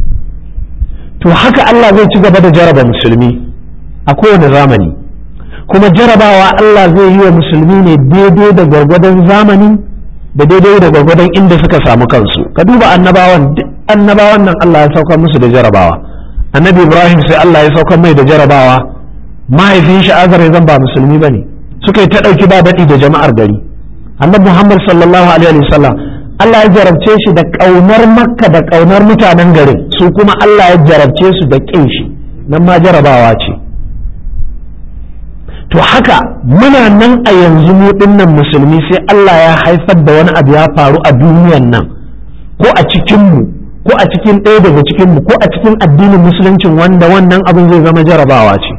to haka Allah zai ci gaba da jaraba musulmi a kowane zamani kuma jarabawa Allah zai yi wa musulmi ne daidai da gwargwadon zamani da daidai da gwargwadon inda suka samu kansu ka duba annabawan annabawan nan Allah ya saukar musu da jarabawa annabi Ibrahim sai Allah ya saukar mai da jarabawa mahaifin shi Azar ya zan ba musulmi bane suka yi ta dauki ba dadi da jama'ar gari annabi Muhammad sallallahu alaihi wasallam Allah ya jarabce shi da kaunar Makka da kaunar mutanen garin su kuma Allah ya jarabce su da kin shi nan ma jarabawa ce to haka muna nan a yanzu mu dinnan musulmi sai Allah ya haifar da wani abu ya faru a duniyan nan ko a cikin mu ko a cikin ɗaya daga cikin mu ko a cikin addinin musuluncin wanda wannan abin zai zama jarabawa ce.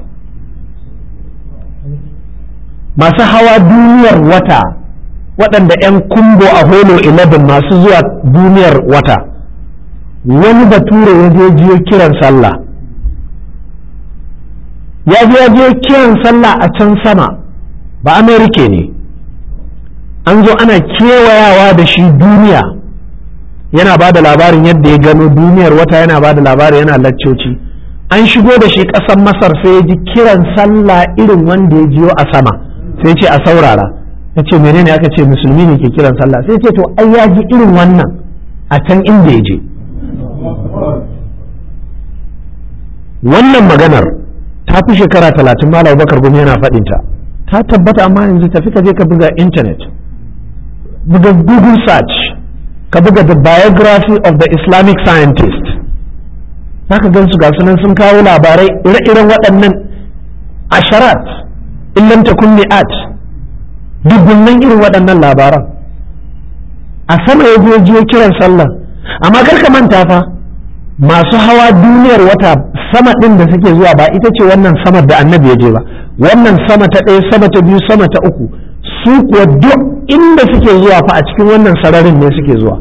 Masu hawa duniyar wata waɗanda 'yan kumbo a holo eleven masu zuwa duniyar wata, wani bature ya je jiyo kiran sallah ya je ya je kiran sallah a can sama, ba Amerika ne, an zo ana kewayawa da shi duniya yana ba da labarin yadda ya gano duniyar wata, yana ba da labarin yana laccoci. An shigo da shi ƙasar Masar sai ya ji kiran sallah irin wanda ya jiyo a sama, sai ce a saurara, ya ce menene aka ce musulmi ne ke kiran sallah, sai ce to ai ya ji irin wannan a can inda ya je. Wannan maganar ta fi shekara talatin Malam Abubakar Gumi yana faɗinta, ta tabbata, amma yanzu tafi ka je ka buga internet, buga Google search, ka buga the biography of the Islamic scientist, za ka gan su ga sunan sun kawo labarai ire-iren waɗannan asharat illam takun mi'at, dubunnan irin waɗannan labaran. A sama ya je jiyo kiran sallah, amma kar ka manta fa masu hawa duniyar wata sama ɗin da suke zuwa ba ita ce wannan samar da annabi ya je ba, wannan sama ta ɗaya, sama ta biyu, sama ta uku, su kuwa duk inda suke zuwa fa a cikin wannan sararin ne suke zuwa.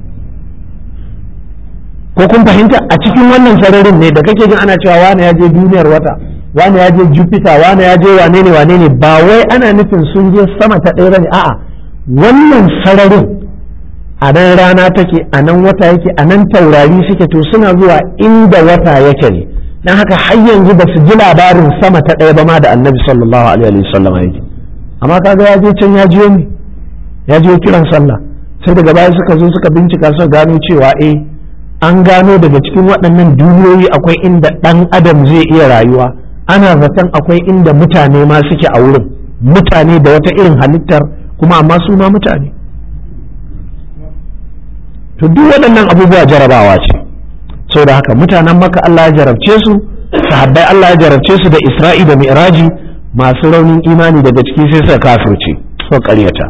Ko kun fahimta, a cikin wannan sararin ne da kake jin ana cewa wane ya je duniyar wata, wane ya je Jupiter, wane ya je wane ne wane ne, ba wai ana nufin sun je sama ta ɗaya bane, a'a wannan sararin a nan rana take, a nan wata yake, a nan taurari suke, to suna zuwa inda wata yake ne. Dan haka har yanzu ba su ji labarin sama ta ɗaya ba ma da annabi sallallahu alaihi wasallam yake, amma kaga ya je can ya jiyo ne, ya jiyo kiran sallah, sai daga baya suka zo suka bincika suka gano cewa eh an gano daga cikin waɗannan duniyoyi akwai inda ɗan adam zai iya rayuwa, ana zaton akwai inda mutane ma suke a wurin, mutane da wata irin halittar kuma amma su ma mutane. To duk waɗannan abubuwa jarabawa ce, sau da haka mutanen Makka Allah ya jarabce su, sahabbai Allah ya jarabce su da Isra'i da Mi'raji, masu raunin imani daga ciki sai suka kafirce suka ƙaryata.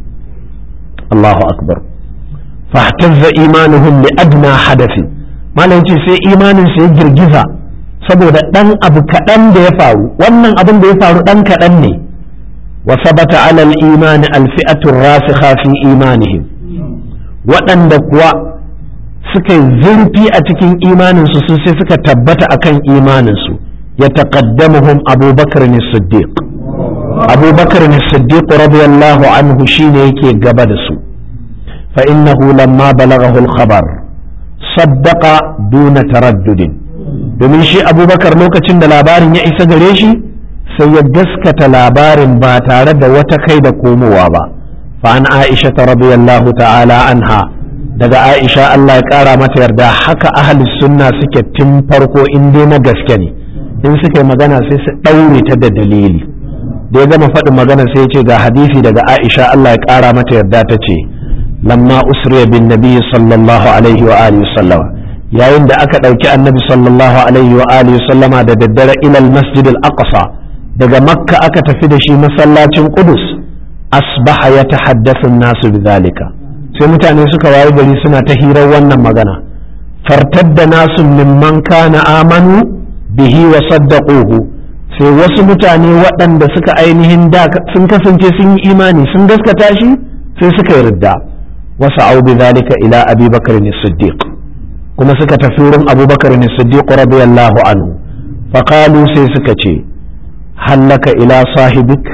Allahu akbar. fahtazza imanuhum li adna hadathi, malam ce sai imanin sai girgiza saboda dan abu kaɗan da ya faru, wannan abin da ya faru dan kaɗan ne. Wa sabata ala al-imani al-fi'atu ar-rasikha fi imanihim, waɗanda kuwa suka yi zurfi a cikin imaninsu su sai suka tabbata akan imaninsu. Ya taqaddamuhum abubakar ne siddiq, abubakar ne siddiq radiyallahu anhu shine yake gaba da su. fa innahu lamma balaghahu al-khabar saddaqa duna taraddudin, domin shi abubakar lokacin da labarin ya isa gare shi sai ya gaskata labarin ba tare da wata kai da komowa ba. فعن عائشة رضي الله تعالى عنها, daga Aisha Allah ya kara mata yarda, haka ahli sunna suke tun farko in dai na gaske ne, in suka yi magana sai su daure ta da dalili. Da ya gama faɗin magana sai ya ce ga hadisi daga Aisha Allah ya kara mata yarda, ta ce lamma usriya bin nabi sallallahu alaihi wa alihi sallama, yayin da aka ɗauki annabi sallallahu alaihi wa alihi sallama da daddare ilal masjid al-aqsa, daga makka aka tafi da shi masallacin Qudus, asbaha ya tahaddathu nasu bidhalika, sai mutane suka wayi gari suna ta hirar wannan magana. Fartadda nasu mimman kana amanu bihi wa saddaquhu, sai wasu mutane waɗanda suka ainihin da sun kasance sun yi imani sun gaskata shi sai suka yi ridda. Wasa'u bidhalika ila Abi Bakr as-Siddiq, kuma suka tafi wurin Abu Bakr as-Siddiq radiyallahu anhu, faqalu sai suka ce hallaka ila sahibik,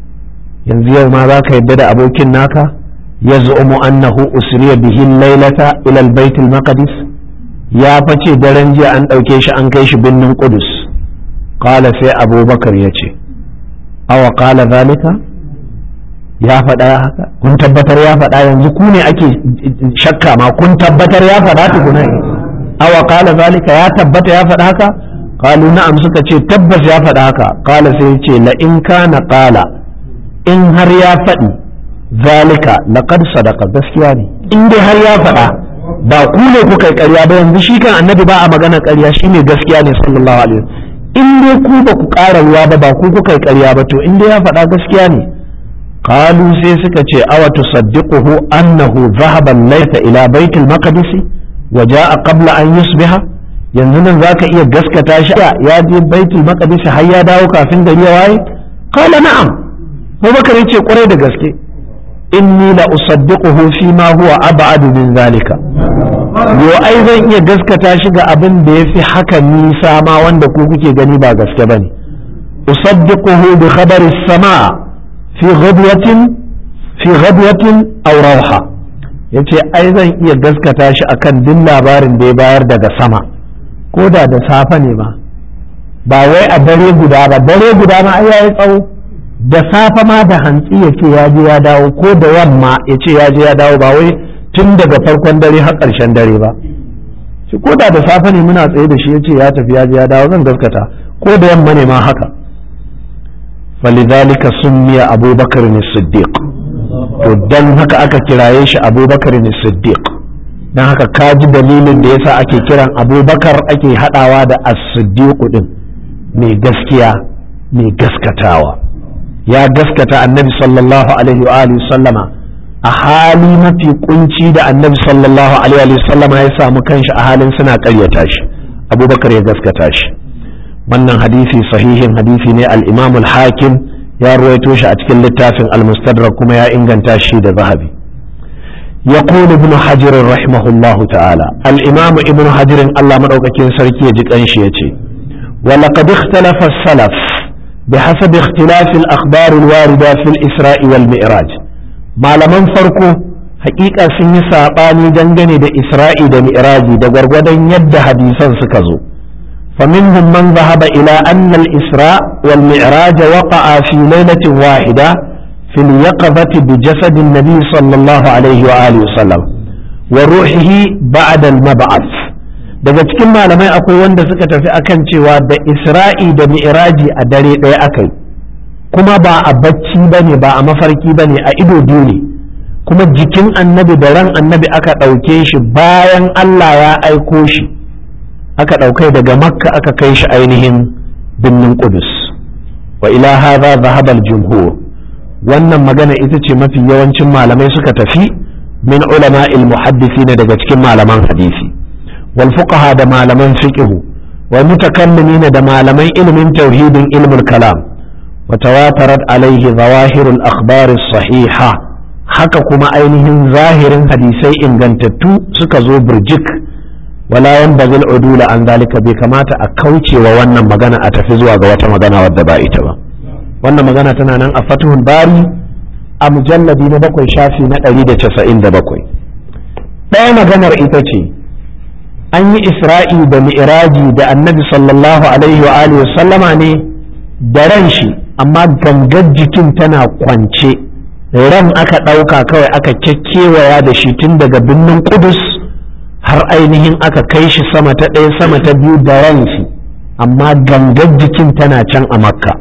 yanzu yau ma za ka yadda da abokin naka, ya zu'umu annahu usriya bihi lailata ila albayt almaqdis, ya face daren jiya an ɗauke shi an kai shi birnin Qudus. Qala sai Abubakar ya ce awa qala zalika, ya faɗa haka, kun tabbatar ya faɗa, yanzu ku ne ake shakka ma, kun tabbatar ya faɗa tukuna, awa qala zalika, ya tabbata ya faɗa haka. Qalu na'am, suka ce tabbas ya faɗa haka. Qala sai ya ce la in kana qala, in har ya faɗi zalika laqad sadaqa, gaskiya ne, in dai har ya faɗa, ba ku ne kuka yi ƙarya ba, yanzu shi kan annabi ba a magana ƙarya, shi ne gaskiya ne sallallahu alaihi wasallam. in dai ku ba ku ƙara ruwa ba ba ku kuka yi ƙarya ba to in dai ya faɗa gaskiya ne. qalu sai suka ce awa tusaddiquhu annahu dhahaba laysa ila baitul maqdis wa jaa qabla an yusbiha, yanzu nan zaka iya gaskata shi ya je baitul maqdis har ya dawo kafin gari ya waye? qala na'am, Abubakar yace kwarai da gaske. inni la usaddiquhu fi ma huwa ab'adu min zalika, yo ai zan iya gaskata shi ga abin da yafi haka nisa ma wanda ku kuke gani ba gaske bane. usaddiquhu bi khabari as-sama fi ghadwatin fi ghadwatin aw rawha, yace ai zan iya gaskata shi akan duk labarin da ya bayar daga sama, ko da da safe ne ma, ba wai a dare guda ba, dare guda ma ai yayi tsawo, da safe ma da hantsi ya ce ya je ya dawo, ko da yamma ya ce ya je ya dawo, ba wai tun daga farkon dare har ƙarshen dare ba. shi ko da da safe ne muna tsaye da shi ya ce ya tafi ya je ya dawo, zan gaskata, ko da yamma ne ma haka. falidhalika summiya abubakar ne siddiq, to dan haka aka kiraye shi abubakar ne siddiq. dan haka ka ji dalilin da yasa ake kiran abubakar ake hadawa da as-siddiq din, mai gaskiya mai gaskatawa. ya gaskata annabi sallallahu alaihi wa alihi sallama a hali mafi kunci da annabi sallallahu alaihi wa sallama ya samu kanshi a halin suna ƙaryata shi, abubakar ya gaskata shi. wannan hadisi sahihin hadisi ne, al-imam al-hakim ya ruwaito shi a cikin littafin al-mustadrak kuma ya inganta shi da zahabi. يقول ابن حجر رحمه الله تعالى، الإمام ابن حجر الله مدوكاكين سركي يجي قنشي يجي ولقد اختلف السلف بحسب اختلاف الأخبار الواردة في الإسراء والمئراج. ما لمن فرقه حقيقة سنة ساقاني دنجني دا إسراء دا مئراجي دا غرغدا يد حديثا سكزو. فمنهم من ذهب إلى أن الإسراء والمئراج وقع في ليلة واحدة في اليقظة بجسد النبي صلى الله عليه وآله وسلم وروحه بعد المبعث. daga cikin malamai akwai wanda suka tafi akan cewa da isra'i da mi'raji a dare ɗaya akai, kuma ba a bacci bane ba a mafarki bane, a ido biyu ne, kuma jikin annabi da ran annabi aka ɗauke shi bayan Allah ya aiko shi, aka ɗaukai daga makka aka kai shi ainihin birnin Qudus. wa ila hadha dhahaba al-jumhur, wannan magana ita ce mafi yawancin malamai suka tafi min ulama al-muhaddithin daga cikin malaman hadisi wal fuqaha da malaman fiqh wal mutakallimin da malaman ilmin tauhidin ilmul kalam wa tawatarat alaihi zawahirul akhbar as-sahiha, haka kuma ainihin zahirin hadisai ingantattu suka zo burjik. wala yanbaghi al-udula an zalika, bai kamata a kaucewa wannan magana a tafi zuwa ga wata magana wadda ba ita ba. wannan magana tana nan a Fathul Bari a mujalladi na bakwai shafi na ɗari da casa'in da bakwai. ɗaya maganar ita ce an yi isra'i da mi'raji da annabi sallallahu alaihi wa alihi sallama ne da ran shi, amma gangar jikin tana kwance, ran aka ɗauka kawai aka kekkewaya da shi tun daga birnin Qudus har ainihin aka kai shi sama ta ɗaya sama ta biyu da ran shi, amma gangar jikin tana can a Makka.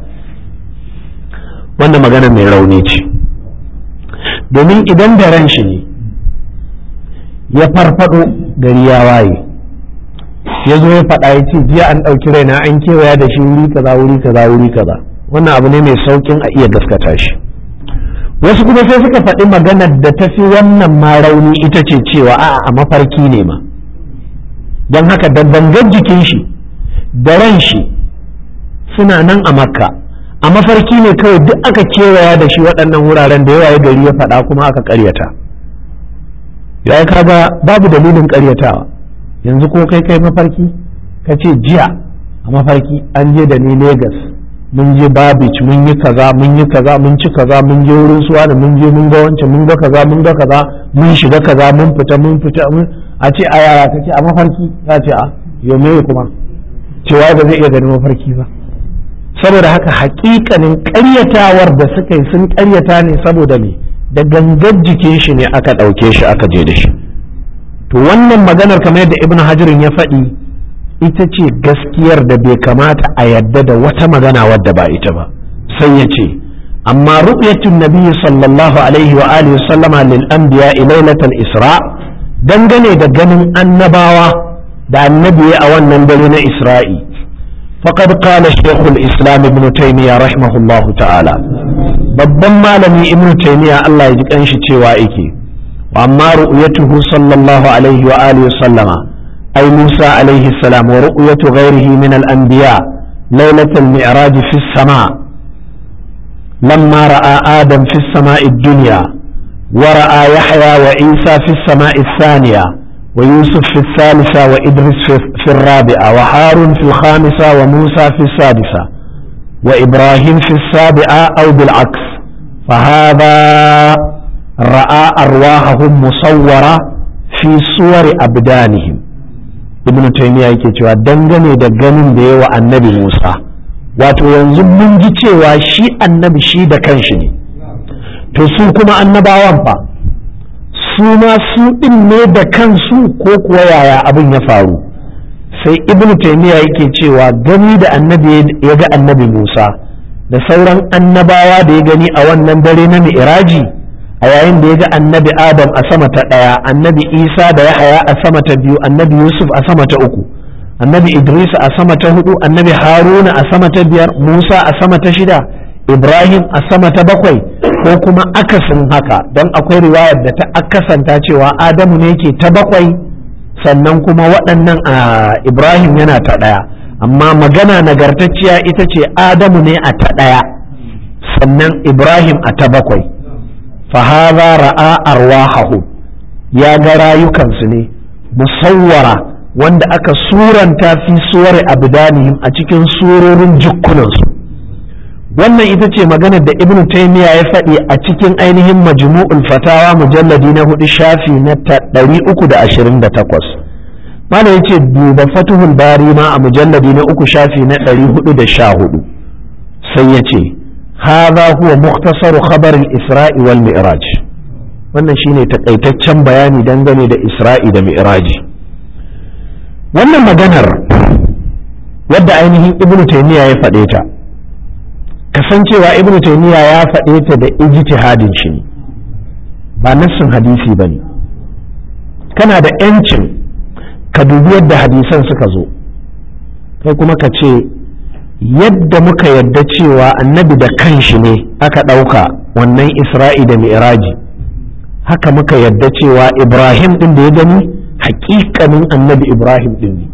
wannan magana mai rauni ce, domin idan da ran shi ne ya farfado gari ya waye, ya zo ya faɗa ya ce jiya an ɗauki raina an kewaya da shi wuri kaza wuri kaza wuri kaza, wannan abu ne mai saukin a iya gaskata shi. wasu kuma sai suka faɗi maganar da ta fi wannan ma rauni, ita ce cewa a'a a mafarki ne ma, don haka da gangar jikin shi da ran shi suna nan a Makka, a mafarki ne kawai duk aka kewaya da shi waɗannan wuraren da yawa ya gari ya faɗa kuma aka ƙaryata. ya kaga babu dalilin ƙaryatawa. yanzu ko kai kai mafarki ka ce jiya a mafarki an je da ni Legas, mun je Babich, mun yi kaza mun yi kaza mun ci kaza mun je wurin suwa da mun je mun ga wancan mun ga kaza mun ga kaza mun shiga kaza mun fita mun fita a ce a yaya kake a mafarki, za ce a yau me kuma cewa ba zai iya ganin mafarki ba. saboda haka hakikanin ƙaryatawar da suka yi sun ƙaryata ne saboda me, da gangar jikin shi ne aka ɗauke shi aka je da shi. to wannan maganar kamar yadda ibnu hajirin ya faɗi ita ce gaskiyar da bai kamata a yadda da wata magana wadda ba ita ba. sai ya ce amma ru'yatun nabiy sallallahu alaihi wa alihi sallama lil anbiya lailatal isra, dangane da ganin annabawa da annabi a wannan dare na isra'i, faqad qala shaykhul islam ibn taymiyyah rahimahullahu ta'ala, babban malami ibn taymiyyah Allah ya ji kanshi cewa yake wa amma ru'yatuhu sallallahu alaihi wa alihi wa sallama ay Musa alaihi salam wa ru'yatu ghayrihi min al-anbiya laylat al-mi'raj fi as-sama' lamma ra'a adam fi as-sama'i ad-dunya wa ra'a yahya wa isa fi as-sama'i ath-thaniya wa yusuf fi ath-thalitha wa idris fi ar-rabi'a wa harun fi al-khamisa wa musa fi as-sadisa wa ibrahim fi as-sabi'a aw bil-'aks fa hadha ra'a arwahahum musawwara fi suwari abdanihim. ibn taymiya yake cewa dangane da ganin da yawa annabi Musa, wato yanzu mun ji cewa shi annabi shi da kanshi ne, to su kuma annabawan fa su ma su din ne da kansu ko kuwa yaya abin ya faru? sai ibn taymiya yake cewa gani da annabi ya ga annabi Musa da sauran annabawa da ya gani a wannan dare na mi'raji, a yayin da ya ga annabi adam a sama ta ɗaya, annabi isa da yahaya a sama ta biyu, annabi yusuf a sama ta uku, annabi idris a sama ta hudu, annabi haruna a sama ta biyar, musa a sama ta shida, ibrahim a sama ta bakwai, ko kuma akasin haka, don akwai riwayar da ta akasanta cewa adamu ne ke ta bakwai sannan kuma waɗannan a ibrahim yana ta ɗaya, amma magana nagartacciya ita ce adamu ne a ta ɗaya sannan ibrahim a ta bakwai. fahaza ra'a arwahahu, ya ga rayukansu ne musawwara wanda aka suranta fi suwari abdanihim a cikin surorin jukkunansu. wannan ita ce maganar da ibnu taymiya ya faɗi a cikin ainihin majmu'ul fatawa mujalladi na hudu shafi na ɗari uku da ashirin da takwas. malam yace duba fatuhul bari ma a mujalladi na uku shafi na ɗari hudu da sha hudu, sai yace هذا هو مختصر خبر الإسراء والمعراج. wannan shine takaitaccen bayani dangane da Isra'i da Mi'raji. wannan maganar wadda ainihin Ibn Taymiyyah ya faɗe ta, kasancewa Ibn Taymiyyah ya faɗe ta da ijtihadin shi ne, ba nassin hadisi bane. kana da yancin ka dubi yadda hadisan suka zo, kai kuma ka ce yadda muka yadda cewa annabi da kanshi ne aka ɗauka wannan isra'i da mi'raji, haka muka yadda cewa ibrahim ɗin da ya gani haƙiƙanin annabi ibrahim ɗin ne,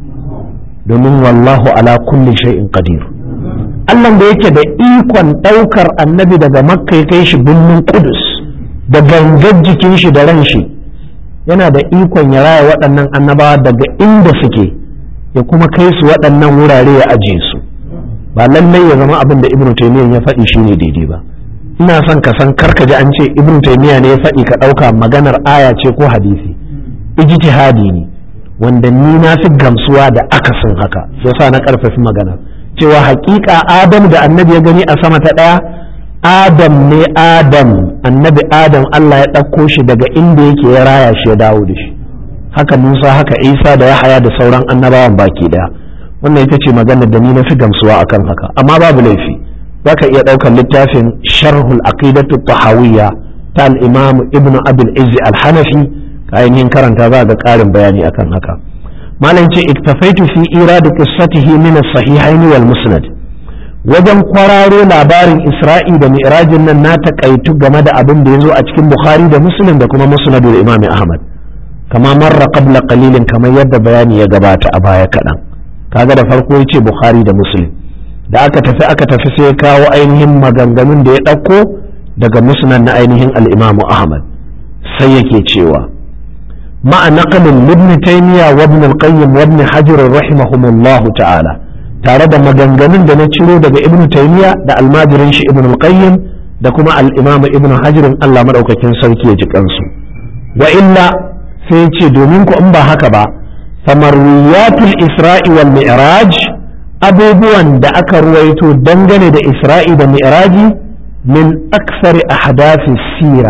domin wallahu ala kulli shay'in qadir. Allah da yake da ikon ɗaukar annabi daga makka ya kai shi birnin kudus da gangar jikin shi da ran shi, yana da ikon ya raya waɗannan annabawa daga inda suke ya kuma kai su waɗannan wurare ya ajiye su. ba lallai ya zama abin da ibnu taymiyyah ya faɗi shine daidai ba. ina son ka san karka ji an ce ibnu taymiyyah ne ya faɗi ka ɗauka maganar aya ce ko hadisi, ijtihadi ne wanda ni na fi gamsuwa da akasin haka, yasa na karfafi magana cewa haƙiƙa adam da annabi ya gani a sama ta ɗaya, adam ne adam annabi adam Allah ya ɗauko shi daga inda yake ya raya shi ya dawo da shi, haka musa haka isa da yahaya da sauran annabawan baki ɗaya. wannan ita ce maganar da ni na fi gamsuwa akan haka, amma babu laifi zaka iya ɗaukar littafin sharhul aqidatu tahawiyya ta al-imam ibnu abul izzi al-hanafi ka ainihin karanta za ga ƙarin bayani akan haka. malam ce iktafaitu fi irad qissatihi min as-sahihayn wal musnad, wajen kwararo labarin isra'i da mi'rajin nan na takaitu game da abin da yazo a cikin bukhari da muslim da kuma musnadul imam ahmad, kama marra qabla qalilin kamar yadda bayani ya gabata a baya kaɗan. kaga da farko yace bukhari da muslim, da aka tafi aka tafi sai kawo ainihin maganganun da ya ɗauko daga musnad na ainihin al-imamu ahmad, sai yake cewa ma'a naqlin ibn taymiya wa ibn al-qayyim wa ibn hajar rahimahumullah ta'ala, tare da maganganun da na ciro daga ibn taymiya da almajirin shi ibn al-qayyim da kuma al-imam ibn hajar Allah madaukakin sarki ya ji kansu. wa illa sai ce domin ku in ba haka ba, famarwiyatul isra'i wal mi'raj, abubuwan da aka ruwaito dangane da isra'i da mi'raji min aksari ahdathi sira,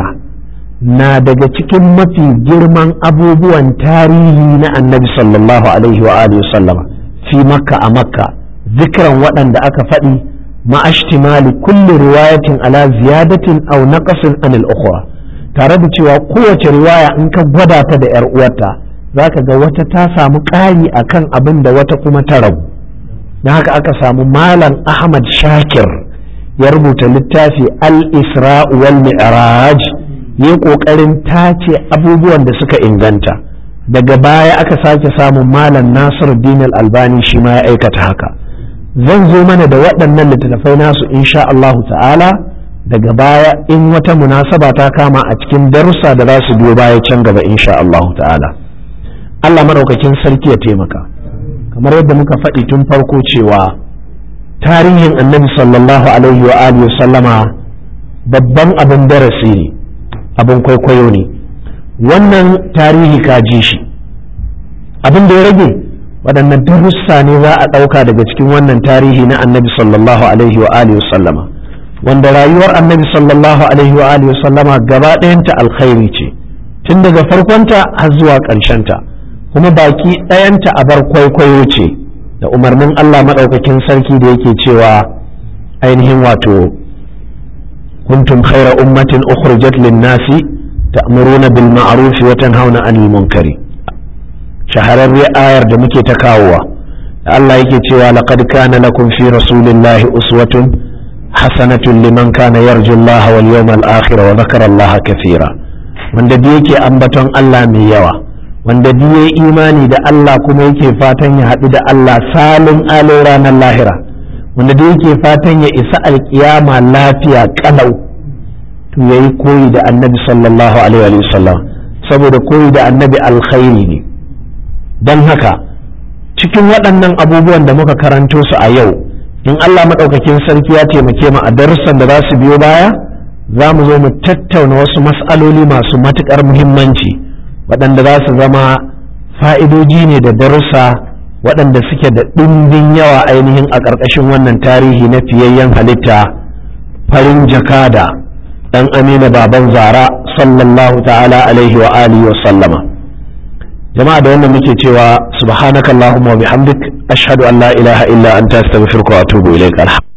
na daga cikin mafi girman abubuwan tarihi na annabi sallallahu alaihi wa alihi sallama fi makka a makka, zikran waɗanda aka faɗi ma'ashtimali kulli riwayatin ala ziyadatin aw naqasin anil ukhra, tare da cewa kowace riwaya in ka gwada ta da yar uwarta zaka ga wata ta samu ƙari akan abin da wata kuma ta rabu. na haka aka samu malam Ahmad Shakir ya rubuta littafi al-Isra wal Mi'raj, ya ƙoƙarin tace abubuwan da suka inganta. Daga baya aka sake samun malam Nasiruddin Al-Albani shi ma ya aikata haka. Zan zo mana da waɗannan littattafai nasu insha Allahu ta'ala daga baya in wata munasaba ta kama a cikin darussa da za su biyo baya can gaba insha Allahu ta'ala. Allah madaukakin sarki ya taimaka. Kamar yadda muka faɗi tun farko cewa tarihin annabi sallallahu alaihi wa alihi sallama babban abin darasi ne, abin kwaikwayo ne. Wannan tarihi ka ji shi, abin da ya rage waɗannan darussa ne za a ɗauka daga cikin wannan tarihi na annabi sallallahu alaihi wa alihi sallama, wanda rayuwar annabi sallallahu alaihi wa alihi sallama gaba ɗayanta alkhairi ce tun daga farkonta har zuwa ƙarshenta, kuma baki ɗayanta a bar kwaikwayo ce da umarnin Allah maɗaukakin sarki da yake cewa ainihin wato kuntum khaira ummatin ukhrijat lin-nasi ta'muruna bil ma'ruf wa tanhauna 'anil munkari, shahararriyar ayar da muke ta kawowa da Allah yake cewa laqad kana lakum fi rasulillahi uswatun hasanatun liman kana yarju Allah wal yawmal akhir wa dhakara Allah kathira, wanda da yake ambaton Allah mai yawa, wanda duk yayi imani da Allah kuma yake fatan ya haɗu da Allah salin alin ranar lahira, wanda duk yake fatan ya isa alkiyama lafiya kalau, to yayi koyi da annabi sallallahu alaihi wa sallam, saboda koyi da annabi alkhairi ne. Don haka cikin waɗannan abubuwan da muka karanto su a yau, in Allah maɗaukakin sarki ya taimake mu a darussan da za su biyo baya, za mu zo mu tattauna wasu mas'aloli masu matuƙar muhimmanci waɗanda za su zama fa'idoji ne da darussa waɗanda suke da ɗimbin yawa ainihin a ƙarƙashin wannan tarihi na fiyayyen halitta farin jakada ɗan amina baban zara sallallahu ta'ala alaihi wa alihi wa sallama. jama'a da wannan muke cewa subhanakallahumma wa bihamdik ashhadu an la ilaha illa anta astaghfiruka wa atubu ilaik.